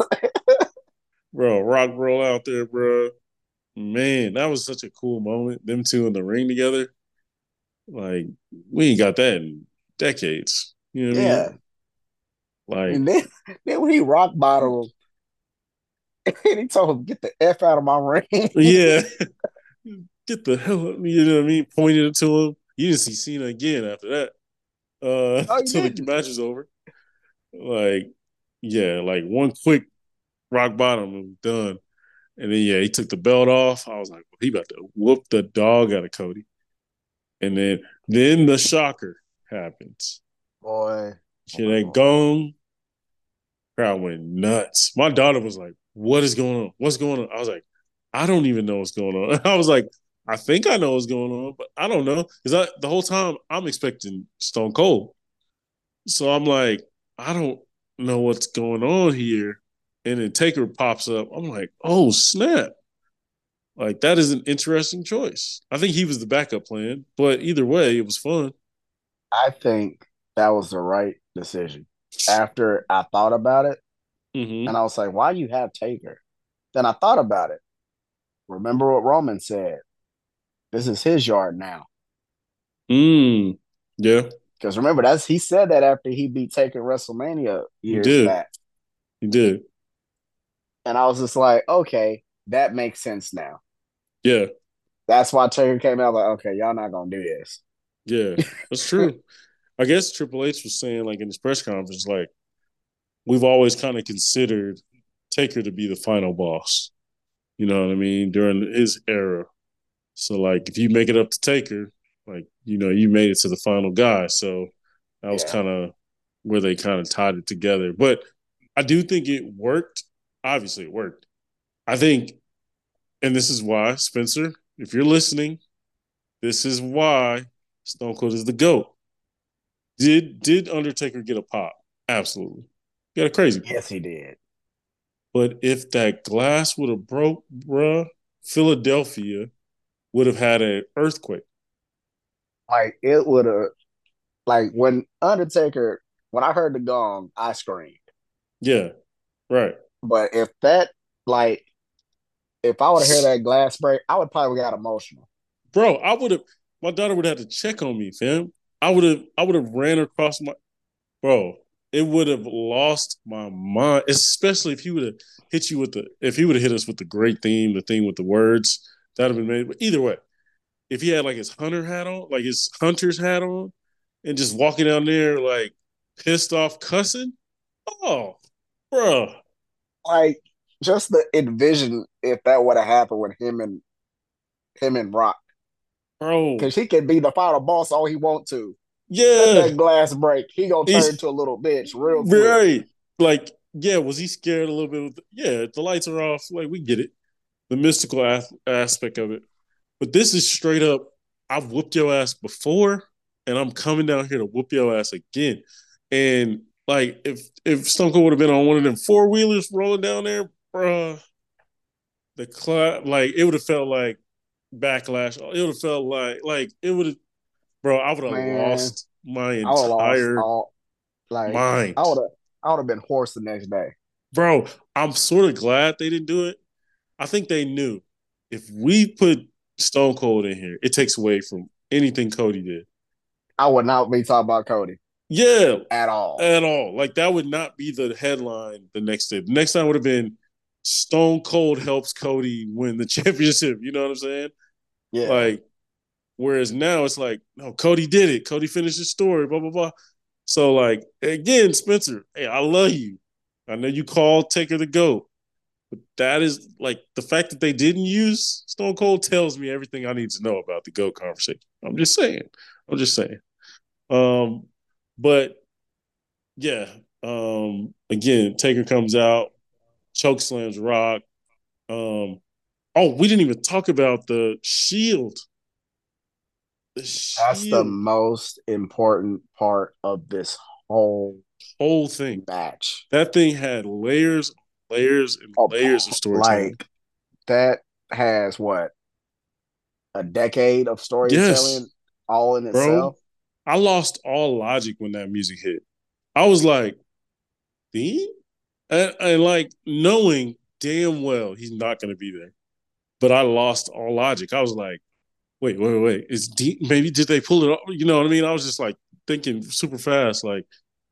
bro, Rock roll out there, bro. Man, that was such a cool moment. Them two in the ring together. Like, we ain't got that in decades. You know what I yeah. mean? Like, And then then when he rock bottom and he told him, get the F out of my ring. yeah, get the hell up. You know what I mean? Pointed it to him. You didn't see Cena again after that. Uh, Oh, he till the didn't. match was over. Like, yeah, like one quick rock bottom and done. And then yeah, he took the belt off. I was like, well, he about to whoop the dog out of Cody. And then then the shocker happens. Boy. Hear that Oh, gong, crowd went nuts. My daughter was like, "What is going on? What's going on?" I was like, "I don't even know what's going on." I was like, "I think I know what's going on, but I don't know." Because the whole time I'm expecting Stone Cold, so I'm like, I don't know what's going on here. And then Taker pops up. I'm like, "Oh snap!" Like that is an interesting choice. I think he was the backup plan, but either way, it was fun. I think that was the right decision. After I thought about it, and Mm-hmm. I was like, why you have Taker? Then I thought about it. Remember what Roman said? This is his yard now. Mm. Yeah, Because remember, that's he said that after he beat Taker WrestleMania he years did. back. He did. And I was just like, okay, that makes sense now. Yeah, That's why Taker came out like, okay, y'all not gonna do this. yeah. That's true. I guess Triple H was saying, like in his press conference, like we've always kind of considered Taker to be the final boss. You know what I mean? During his era. So like, if you make it up to Taker, like you know, you made it to the final guy. So that was Yeah. kind of where they kind of tied it together. But I do think it worked. Obviously, it worked. I think, and this is why Spencer, if you're listening, this is why Stone Cold is the goat. Did did Undertaker get a pop? Absolutely. He got a crazy pop. Yes, he did. But if that glass would have broke, bruh, Philadelphia would have had an earthquake. Like it would have like when Undertaker, when I heard the gong, I screamed. Yeah, right. But if that like if I would have heard that glass break, I would probably got emotional. Bro, I would have my daughter would have to check on me, fam. I would have I would have ran across my bro. It would have lost my mind, especially if he would have hit you with the if he would have hit us with the great theme, the theme with the words, that'd have been made. But either way, if he had like his hunter hat on, like his hunter's hat on, and just walking down there like pissed off cussing, oh, bro, Like just the envision if that would have happened with him and him and Rock. bro, Because he can be the final boss all he want to. Let yeah, that glass break. He gonna turn he's into a little bitch real quick. right. Like, yeah, was he scared a little bit? With the, yeah, the lights are off. Like, we get it, the mystical as- aspect of it. But this is straight up. I've whooped your ass before, and I'm coming down here to whoop your ass again. And like, if if Stone Cold would have been on one of them four wheelers rolling down there, bruh, the cl- like it would have felt like backlash. It would have felt like like it would have, bro. I would have Man, lost my I would have lost entire all like I mind, would have I would have been hoarse the next day. bro. I'm sort of glad they didn't do it. I think they knew if we put Stone Cold in here, it takes away from anything Cody did. I would not be talking about Cody Yeah, at all. at all. Like that would not be the headline the next day. The next time would have been Stone Cold helps Cody win the championship. You know what I'm saying? Yeah. Like, whereas now it's like, no, Cody did it. Cody finished his story, blah, blah, blah. So, like, again, Spencer, hey, I love you. I know you called Taker the GOAT, but that is like the fact that they didn't use Stone Cold tells me everything I need to know about the GOAT conversation. I'm just saying. I'm just saying. Um, but yeah, um, again, Taker comes out, choke slams Rock. Um, oh, we didn't even talk about the Shield. The That's the Shield most important part of this whole whole thing. match. That thing had layers, layers, and Oh, layers of storytelling. like that has what a decade of Yes, storytelling all in bro. itself. I lost all logic when that music hit. I was like, Dean? And, and like knowing damn well he's not going to be there. But I lost all logic. I was like, wait, wait, wait. Is Dean, maybe did they pull it off? You know what I mean? I was just like thinking super fast, like,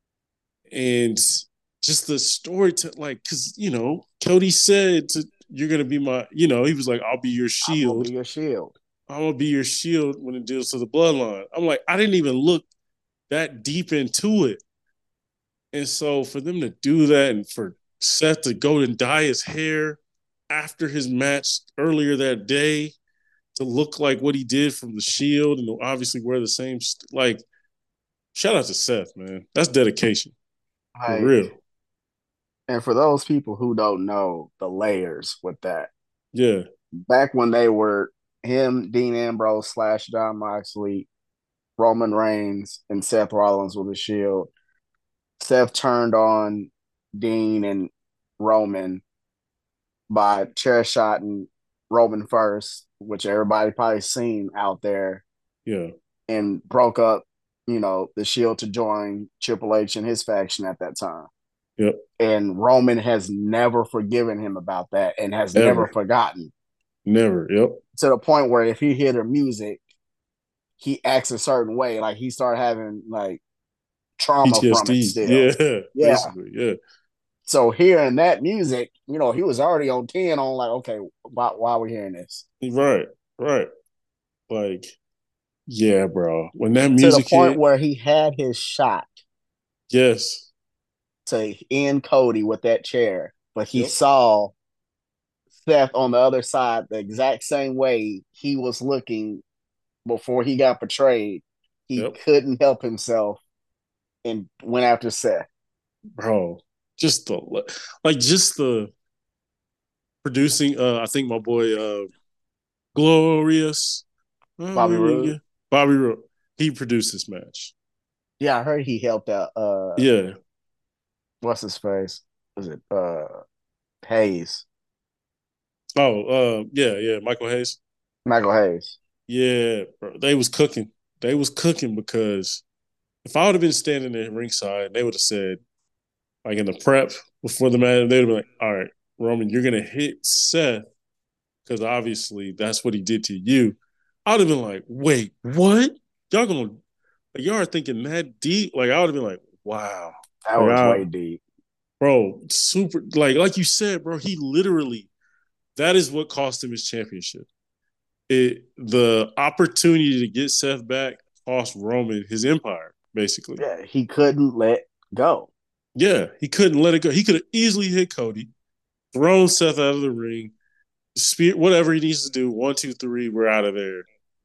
and just the story to like, cause you know, Cody said to, you're gonna be my, you know, he was like, I'll be your I'm gonna be shield. your shield. I'm gonna be your shield when it deals to the bloodline. I'm like, I didn't even look that deep into it. And so for them to do that and for Seth to go and dye his hair after his match earlier that day to look like what he did from the Shield and obviously wear the same like. Shout out to Seth, man. That's dedication for Like, real. and for those people who don't know the layers with that, Yeah, back when they were him, Dean Ambrose slash John Moxley, Roman Reigns, and Seth Rollins with the Shield, Seth turned on Dean and Roman by chair shotting Roman first, which everybody probably seen out there, yeah, and broke up, you know, the Shield to join Triple H and his faction at that time. yep. And Roman has never forgiven him about that and has never Ever, forgotten, never. Yep. to the point where if he hear the music, he acts a certain way. Like he started having like trauma from it P T S D. still. Yeah, Yeah. basically. Yeah, So hearing that music, you know, he was already on ten on like, okay, why, why are we hearing this? right, right. Like, yeah, bro. When that To the music point hit, where he had his shot yes, to end Cody with that chair, but he yep, saw Seth on the other side the exact same way he was looking before he got betrayed. He yep, couldn't help himself and went after Seth. bro. Just the like, just the producing. Uh, I think my boy, uh, Glorious, Bobby Roode. Hallelujah, Bobby Roode. He produced this match. Yeah, I heard he helped out uh Yeah. what's his face? Was it uh Hayes? Oh, uh, yeah, yeah. Michael Hayes. Michael Hayes. Yeah, bro. They was cooking. They was cooking because if I would have been standing at ringside, they would have said, like in the prep before the match, they would have been like, all right, Roman, you're gonna hit Seth because obviously that's what he did to you. I'd have been like, wait, what? Y'all gonna like, y'all are thinking that deep? Like I would have been like, wow. That Like was I way deep. bro, super like like you said, bro, he literally that is what cost him his championship. It the opportunity to get Seth back cost Roman his empire, basically. Yeah, he couldn't let go. Yeah, he couldn't let it go. He could have easily hit Cody, thrown Seth out of the ring, spear whatever he needs to do. One, two, three, we're out of there.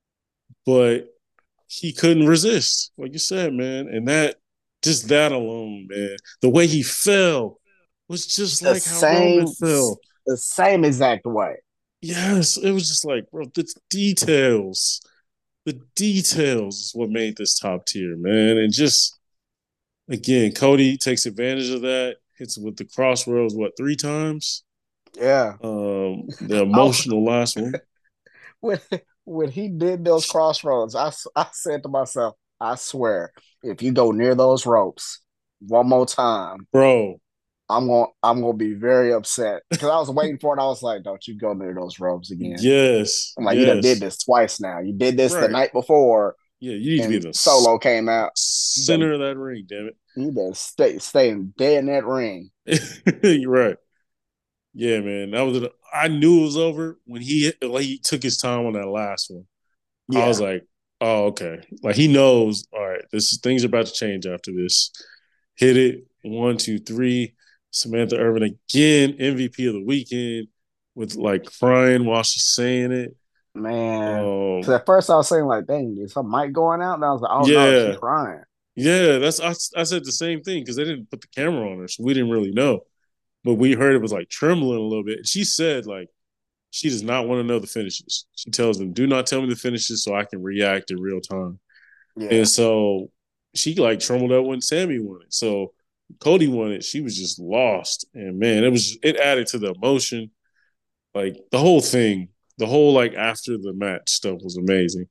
But he couldn't resist, like you said, man. And that just that alone, man. The way he fell was just The like how Roman same fell. the same exact way. Yes, it was just like, bro, the details. The details is what made this top tier, man. And just again, Cody takes advantage of that, hits with the crossroads, what, three times? Yeah. Um, the I, emotional last one. when when he did those crossroads, I, I said to myself, I swear, if you go near those ropes one more time, Bro. I'm gonna I'm gonna be very upset because I was waiting for it. I was like, don't you go near those ropes again. Yes. I'm like, you done did Yes. this twice now. You did this the Right. night before, Yeah, you need to be in and the Solo came out. You better center of that ring, damn you better stay staying dead in that ring. it. You're right. Yeah, man. That was I knew it was over when he like he took his time on that last one. I was Yeah, like, oh, okay. Like he knows, all right, this is things are about to change after this. Hit it. One, two, three. Samantha Irvin again, M V P of the weekend, with like crying while she's saying it. man. Because Um, at first I was saying like, dang, is her mic going out? And I was like, oh no, she yeah, crying. yeah. That's I, I said the same thing because they didn't put the camera on her, so we didn't really know. But we heard it was like trembling a little bit. She said like she does not want to know the finishes. She tells them, "Do not tell me the finishes, so I can react in real time." And Yeah, so she like trembled up when Sammy won it. So Cody won it. She was just lost. And man, it was it added to the emotion. Like the whole thing, the whole like after the match stuff was amazing.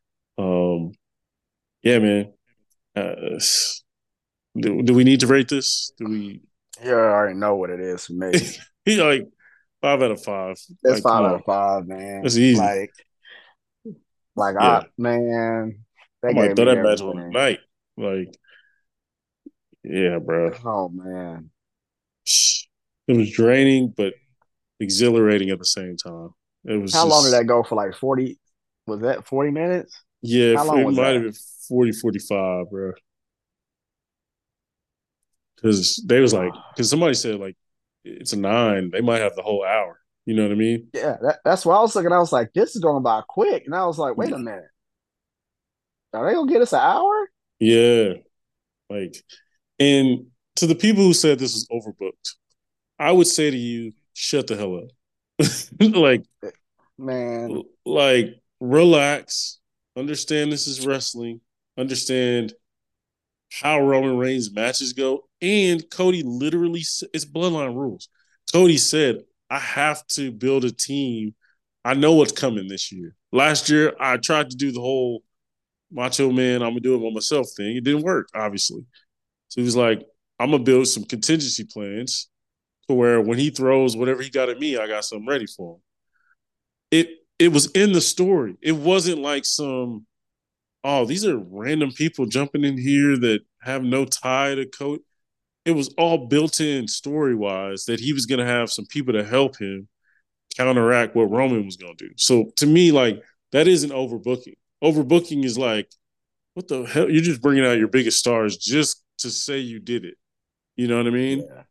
Um, yeah, man. Uh, do, do we need to rate this? Do we? You already know what it is for me. He like five out of five. It's Like, come five out on, of five, man. that's easy. Like, like I Yeah, man, I they might gave throw me that match on everything. tonight. Like, yeah, bro. Oh man. It was draining, but exhilarating at the same time. It was How long did just, that go for? Like forty? Was that forty minutes? yeah, How long it was might have that? been forty, forty-five, bro. Because they was like, because somebody said, like, it's a nine. They might have the whole hour. You know what I mean? Yeah, that, that's what I was thinking. I was like, this is going by quick. And I was like, wait a minute. Are they gonna get us an hour? Yeah. Like, and to the people who said this was overbooked, I would say to you, shut the hell up. like, Man, like, relax. Understand this is wrestling. Understand how Roman Reigns matches go. And Cody literally, it's bloodline rules. Cody said, I have to build a team. I know what's coming this year. Last year, I tried to do the whole Macho Man, I'm going to do it by myself thing. It didn't work, obviously. So he was like, I'm going to build some contingency plans to where when he throws whatever he got at me, I got something ready for him. It it was in the story. It wasn't like some, oh, these are random people jumping in here that have no tie to Cody. It was all built in story wise that he was going to have some people to help him counteract what Roman was going to do. So to me, like, that isn't overbooking. Overbooking is like, what the hell? You're just bringing out your biggest stars just to say you did it. You know what I mean? yeah.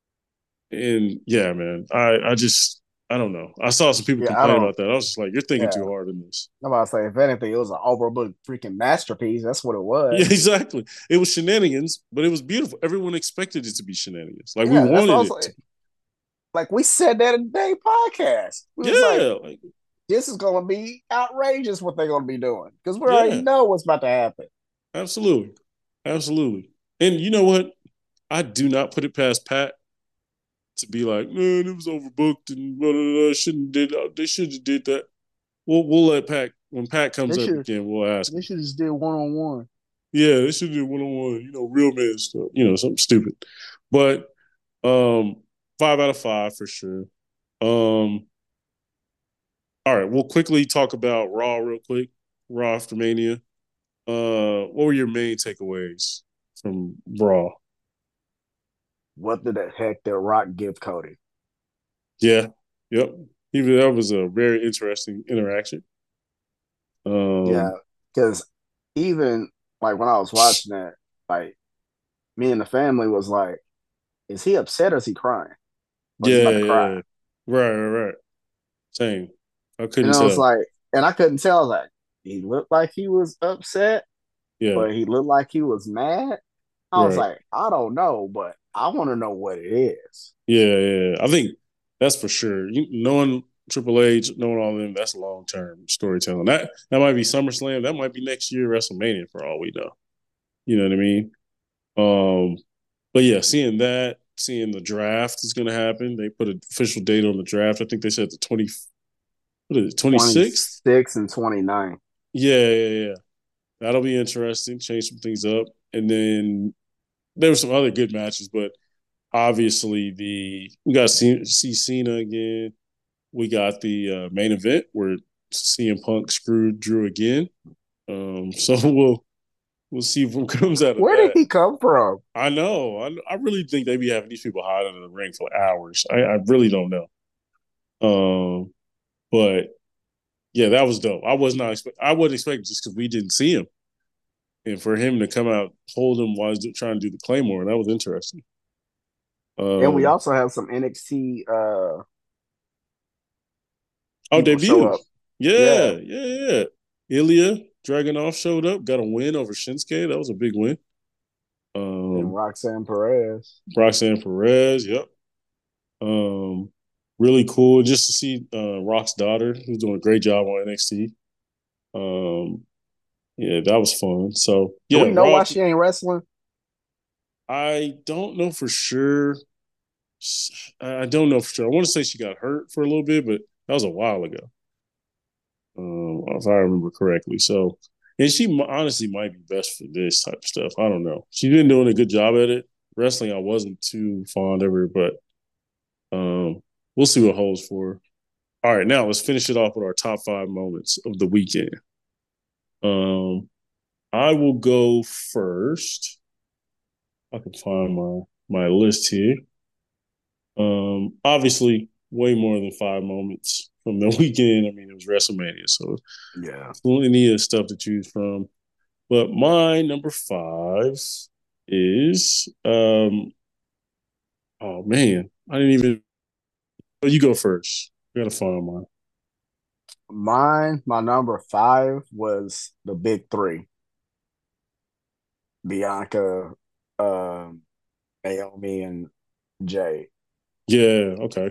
And yeah, man, I, I just, I don't know. I saw some people Yeah, I complain don't about that. I was just like, you're thinking yeah. too hard in this. I'm about to say, if anything, it was an overbooked freaking masterpiece. That's what it Yeah, was. exactly. It was shenanigans, but it was beautiful. Everyone expected it to be shenanigans. Like we Yeah, that's wanted also it to be. like we said that in the day podcast. We was like, Yeah, like, this is gonna be outrageous what they're gonna be doing. Because we already yeah, know what's about to happen. absolutely. Absolutely. And you know what? I do not put it past Pat to be like, man, it was overbooked and blah, blah, blah. Shouldn't did they should have did that. We'll we'll let Pat when Pat comes They up should again, we'll ask they him. should just did one on one. Yeah, they should do one on one, you know, real man stuff, you know, something stupid. But um five out of five for sure. Um all right, we'll quickly talk about Raw real quick. Raw after Mania. Uh what were your main takeaways from Raw? What the heck did Rock give Cody? Yeah. Yep. Even that was a very interesting interaction. Yeah, Um because even like when I was watching that, like me and the family was like, is he upset or is he crying? Or is he about yeah, to cry? yeah. Right, right, right. Same. I And couldn't I was tell. like, and I couldn't tell. I was like, he looked like he was upset, Yeah, but he looked like he was mad. I was right. like, I don't know, but I want to know what it is. Yeah, yeah. I think that's for sure. You knowing Triple H, knowing all of them, that's long term storytelling. That that might be SummerSlam. That might be next year WrestleMania for all we know. You know what I mean? Um, but yeah, seeing that, seeing the draft is going to happen. They put an official date on the draft. I think they said the twenty. What is it? Twenty sixth. twenty-six and twenty-nine. Yeah, yeah, yeah. That'll be interesting. Change some things up, and then there were some other good matches, but obviously the we got to see, see Cena again. We got the uh, main event where C M Punk screwed Drew again. Um, so we'll we'll see what comes out of Where did that. he come from? I know. I, I really think they be having these people hide under the ring for hours. I, I really don't know. Um, but yeah, that was dope. I was not expect. I wasn't expecting just because we didn't see him, and for him to come out hold him while he's trying to do the claymore, that was interesting. And we Um, also have some N X T uh, oh, people show debut. up. Yeah, Yeah, yeah, yeah. Ilya Dragunov showed up, got a win over Shinsuke. That was a big win. and Um, Roxanne Perez. Roxanne Perez, yep. Um, really cool just to see uh, Rock's daughter, who's doing a great job on N X T. Um, yeah, that was fun. So Do yeah, we know Raw. why she ain't wrestling? I don't know for sure. I don't know for sure. I want to say she got hurt for a little bit, but that was a while ago, um, if I remember correctly. So, and she honestly might be best for this type of stuff. I don't know. She's been doing a good job at it. wrestling, I wasn't too fond of her, but um, we'll see what holds for her. All right, now let's finish it off with our top five moments of the weekend. Um, I will go first. I can find my my list here. Um, obviously, way more than five moments from the weekend. I mean, it was WrestleMania, so Yeah. plenty of stuff to choose from. But my number five is um oh man, I didn't even oh, you go first. I gotta find mine. Mine, my number five was the big three: Bianca, um, Naomi, and Jay. Yeah, okay.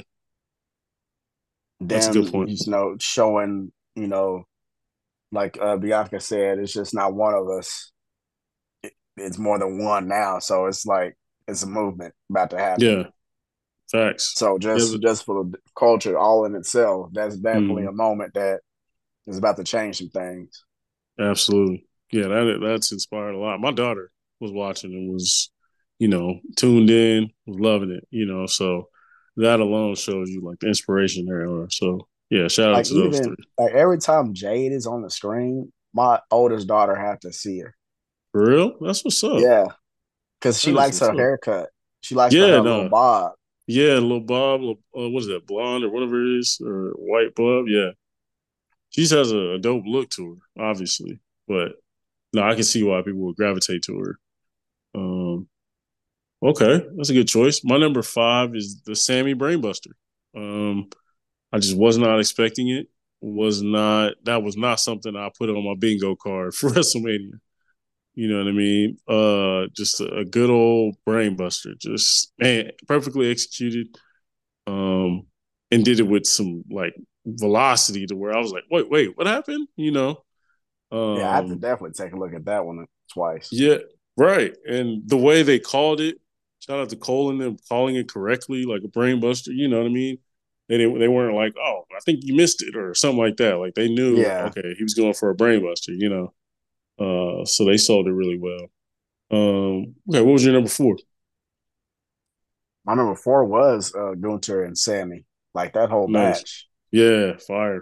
That's a good Them, point. you know, showing, you know, like uh, Bianca said, it's just not one of us. It, it's more than one now. So it's like it's a movement about to happen. Yeah, facts. So Yeah, just the, just for the culture all in itself, that's definitely mm, a moment that is about to change some things. absolutely. Yeah, that that's inspired a lot. My daughter was watching and was, you know, tuned in, was loving it, you know, so that alone shows you like the inspiration there are. So yeah, shout out Like to those even three. like every time Jade is on the screen, my oldest daughter have to see her. For real? That's what's up. Yeah, because she That is likes what's her up. haircut. She likes the Yeah, her little no. bob. Yeah, little Bob, little, uh, what is that, blonde or whatever it is, or white Bob? Yeah. She just has a, a dope look to her, obviously. But no, I can see why people would gravitate to her. Um, okay, that's a good choice. My number five is the Sammy Brainbuster. Um, I just was not expecting it. Was not that was not something I put on my bingo card for WrestleMania. You know what I mean? Uh, just a, a good old brainbuster. Just man, perfectly executed. Um, and did it with some like velocity to where I was like, wait, wait, what happened? You know? Yeah, I have to Um, definitely take a look at that one twice. yeah, right. And the way they called it, shout out to Cole and them calling it correctly, like a brain buster. You know what I mean? They didn't, they weren't like, oh, I think you missed it or something like that. Like they knew, Yeah, okay, he was going for a brain buster. You know, uh, so they sold it really well. Um, okay, what was your number four? my number four was uh, Gunther and Sammy. Like that whole Nice. match. Yeah, fire.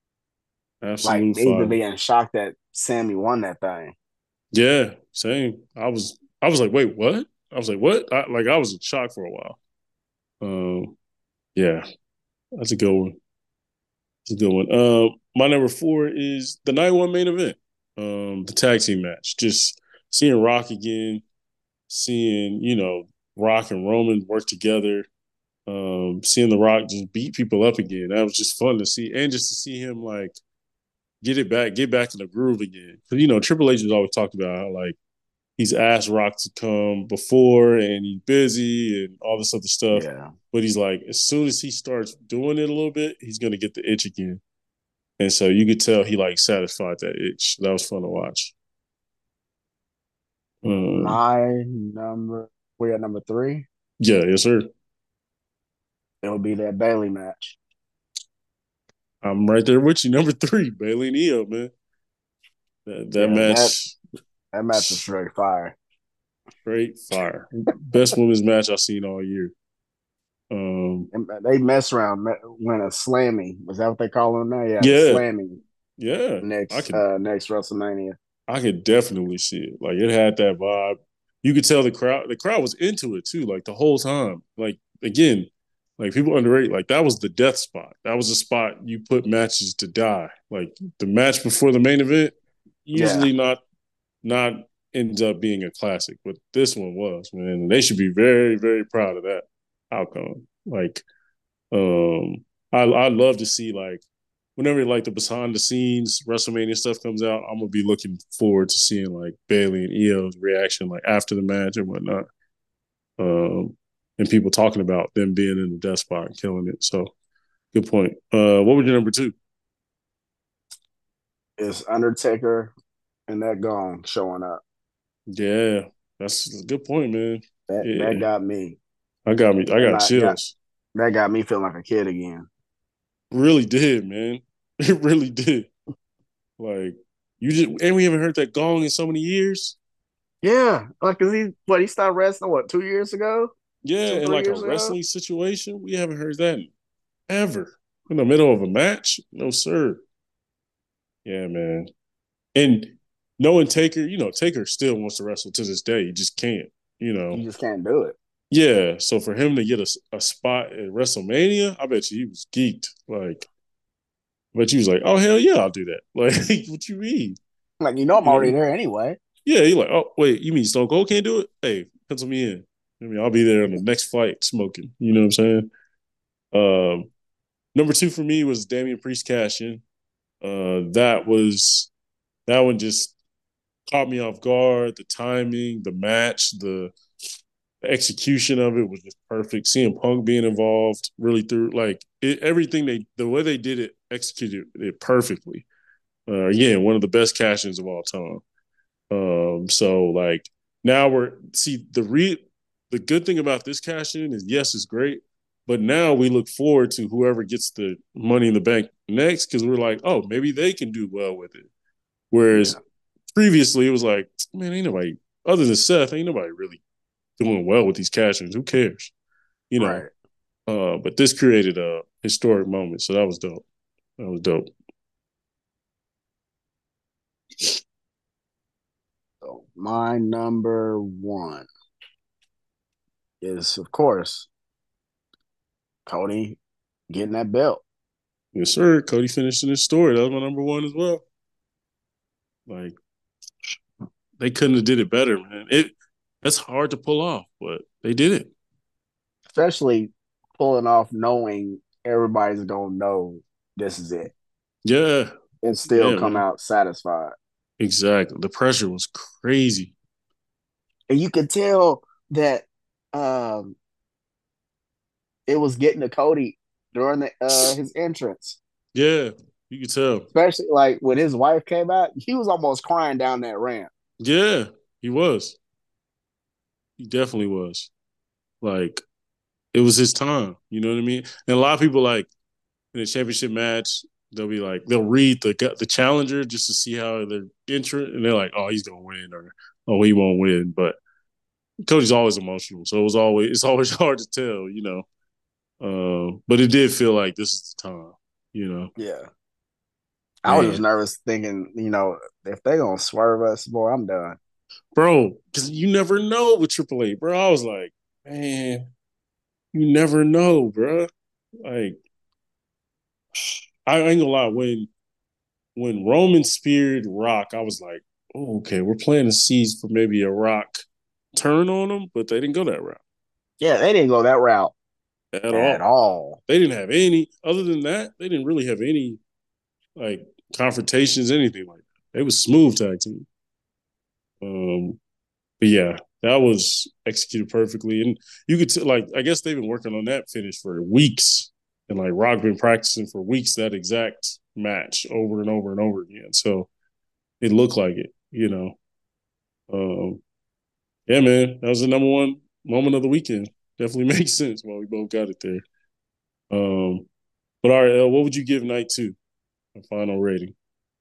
Like Absolute they even fire. being shocked that Sammy won that thing. Yeah, same. I was I was like, wait, what? I was like, what? I, like I was in shock for a while. Um, yeah, that's a good one. That's a good one. Um, my number four is the night one main event. Um, the tag team match. Just seeing Rock again, seeing, you know, Rock and Roman work together, um, seeing the Rock just beat people up again. That was just fun to see. And just to see him like get it back, get back in the groove again. Because, you know, Triple H has always talked about how like he's asked Rock to come before and he's busy and all this other stuff. Yeah. But he's like, as soon as he starts doing it a little bit, he's gonna get the itch again. And so you could tell he like satisfied that itch. That was fun to watch. Um, My number, we at number three. yeah, yes, sir. It would be that Bailey match. I'm right there with you. Number three, Bailey and Io, man. That, that Yeah, that match, that match was straight fire. straight fire. Best women's match I've seen all year. Um, And they mess around, win a slammy. Was that what they call them now? Yeah, the yeah, slammy yeah. I next could uh next WrestleMania. I could definitely see it. Like it had that vibe. You could tell the crowd. The crowd was into it too. Like the whole time. Like again, like people underrate. Like that was the death spot. That was the spot you put matches to die. Like the match before the main event, Yeah, usually not not ends up being a classic, but this one was, man. And they should be very very proud of that outcome. Like um, I I love to see like whenever like the behind the scenes WrestleMania stuff comes out, I'm gonna be looking forward to seeing like Bailey and Io's reaction like after the match and whatnot. Um, and people talking about them being in the death spot and killing it. So good point. Uh, what was your number two? it's Undertaker and that gong showing up. Yeah, that's a good point, man. That that Yeah, got me. I got me. I That got not got chills. that got me feeling like a kid again. Really did, man. It really did. Like you just and we haven't heard that gong in so many years. Yeah, like, cause he what he started wrestling what two years ago, Yeah, two in three like a years ago. wrestling situation, we haven't heard that ever. In the middle of a match? No, sir. Yeah, man. And knowing Taker, you know, Taker still wants to wrestle to this day. He just can't, you know. You just can't do it. Yeah. So for him to get a, a spot at WrestleMania, I bet you he was geeked. Like, but you was like, oh hell yeah, I'll do that. Like, what you mean? Like you know, I'm You already know? there anyway. Yeah, you're like, oh wait, you mean Stone Cold can't do it? Hey, pencil me in. I mean, I'll be there on the next flight smoking. You know what I'm saying? Um, number two for me was Damian Priest cash in. Uh, that was that one just caught me off guard. The timing, the match, the, the execution of it was just perfect. Seeing Punk being involved really through like it, everything they the way they did it, executed it perfectly. Uh, again, one of the best cash-ins of all time. Um, so like now we're see the re the good thing about this cash in is yes, it's great, but now we look forward to whoever gets the money in the bank next because we're like, oh, maybe they can do well with it. Whereas Yeah, previously it was like, man, ain't nobody other than Seth, ain't nobody really doing well with these cash ins. Who cares? You know. right. Uh, but this created a historic moment, so that was dope. That was dope. So my number one is, of course, Cody getting that belt. Yes, sir. Cody finishing his story. That was my number one as well. Like they couldn't have did it better, man. It that's hard to pull off, but they did it. Especially pulling off knowing everybody's gonna know this is it Yeah, and still yeah, come man. out satisfied. Exactly. The pressure was crazy. And you could tell that um it was getting to Cody during the uh his entrance. Yeah, you could tell. Especially like when his wife came out, he was almost crying down that ramp. Yeah, he was. He definitely was. Like it was his time. You know what I mean? And a lot of people like in a championship match, they'll be like they'll read the the challenger just to see how they're entrant, and they're like, oh, he's gonna win or oh, he won't win. But Cody's always emotional, so it was always it's always hard to tell, you know. Uh, but it did feel like this is the time, you know. Yeah. I was just Man, nervous thinking, you know, if they gonna swerve us, boy, I'm done. bro, because you never know with Triple H, bro. I was like, man, you never know, bro. Like, I ain't gonna lie, when when Roman speared Rock, I was like, oh, okay, we're planting the seeds for maybe a Rock turn on them, but they didn't go that route Yeah, they didn't go that route at at all. all. They didn't have any, other than that, they didn't really have any like confrontations, anything like that. It was smooth tag team. Um, but yeah, that was executed perfectly, and you could t- like I guess they've been working on that finish for weeks, and like Rock been practicing for weeks that exact match over and over and over again. So it looked like it, you know. Um, yeah, man, that was the number one moment of the weekend. Definitely makes sense why we both got it there. Um, but all right, uh, what would you give night two? A final rating?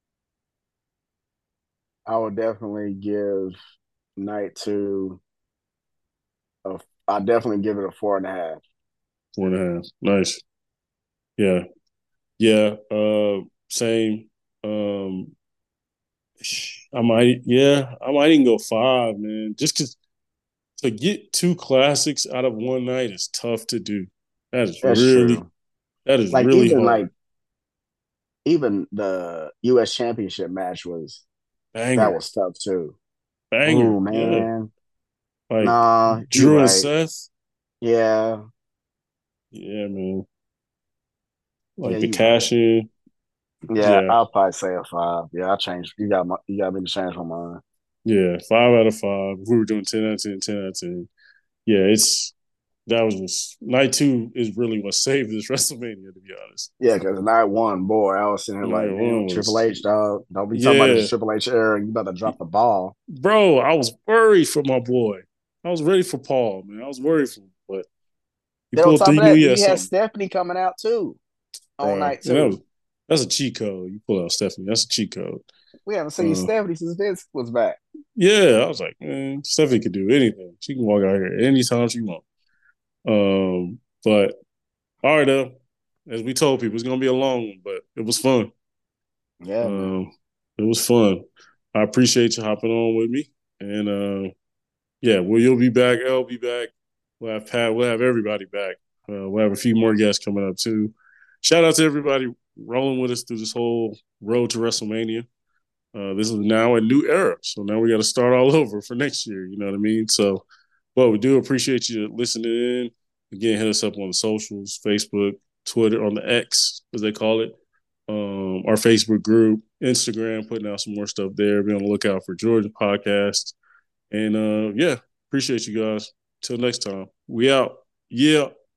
I would definitely give night two a I definitely give it a four and a half. Four and a half. Nice. Yeah. Yeah. Uh, same. Um, I might, yeah, I might even go five, man. Just because to get two classics out of one night is tough to do. That is That's really, true. that is Like really even like hard. even the U S championship match was that Banger, was tough too. banger. Oh Yeah. man. Like Nah, you Drew and right. Seth. Yeah. Yeah, man. Yeah, Like the you right. cash in. Yeah, Yeah. I'll probably say a five. Yeah, I changed. You got my, you got me to change my mind. Yeah. Five out of five. If we were doing ten out of ten, ten out of ten. Yeah, it's, that was just, night two is really what saved this WrestleMania, to be honest. Yeah, because night one, boy, I was sitting here like, Night man, one Triple was, H, dog. Don't be talking about this yeah. Triple H era. You about to drop the ball. Bro, I was worried for my boy. I was ready for Paul, man. I was worried for him, but he Then on pulled top through. He of knew that, he had you had something, Stephanie coming out too on bro. night And that was two. that's a cheat code. You pull out Stephanie. That's a cheat code. We haven't seen Uh, Stephanie since Vince was back. Yeah, I was like, man, Stephanie could do anything. She can walk out here anytime she wants. Um, but all right, though. As we told people, it's gonna be a long one, but it was fun. Yeah, man. Um, it was fun. I appreciate you hopping on with me, and uh, yeah, well, you'll be back. I'll be back. We'll have Pat. We'll have everybody back. Uh, we'll have a few more guests coming up too. Shout out to everybody rolling with us through this whole road to WrestleMania. Uh, this is now a new era, so now we got to start all over for next year. You know what I mean? So, well, we do appreciate you listening in. Again, hit us up on the socials: Facebook, Twitter, on the X as they call it, um, our Facebook group, Instagram, putting out some more stuff there. Be on the lookout for Georgia podcast. And uh, yeah, appreciate you guys. Till next time, we out. Yeah.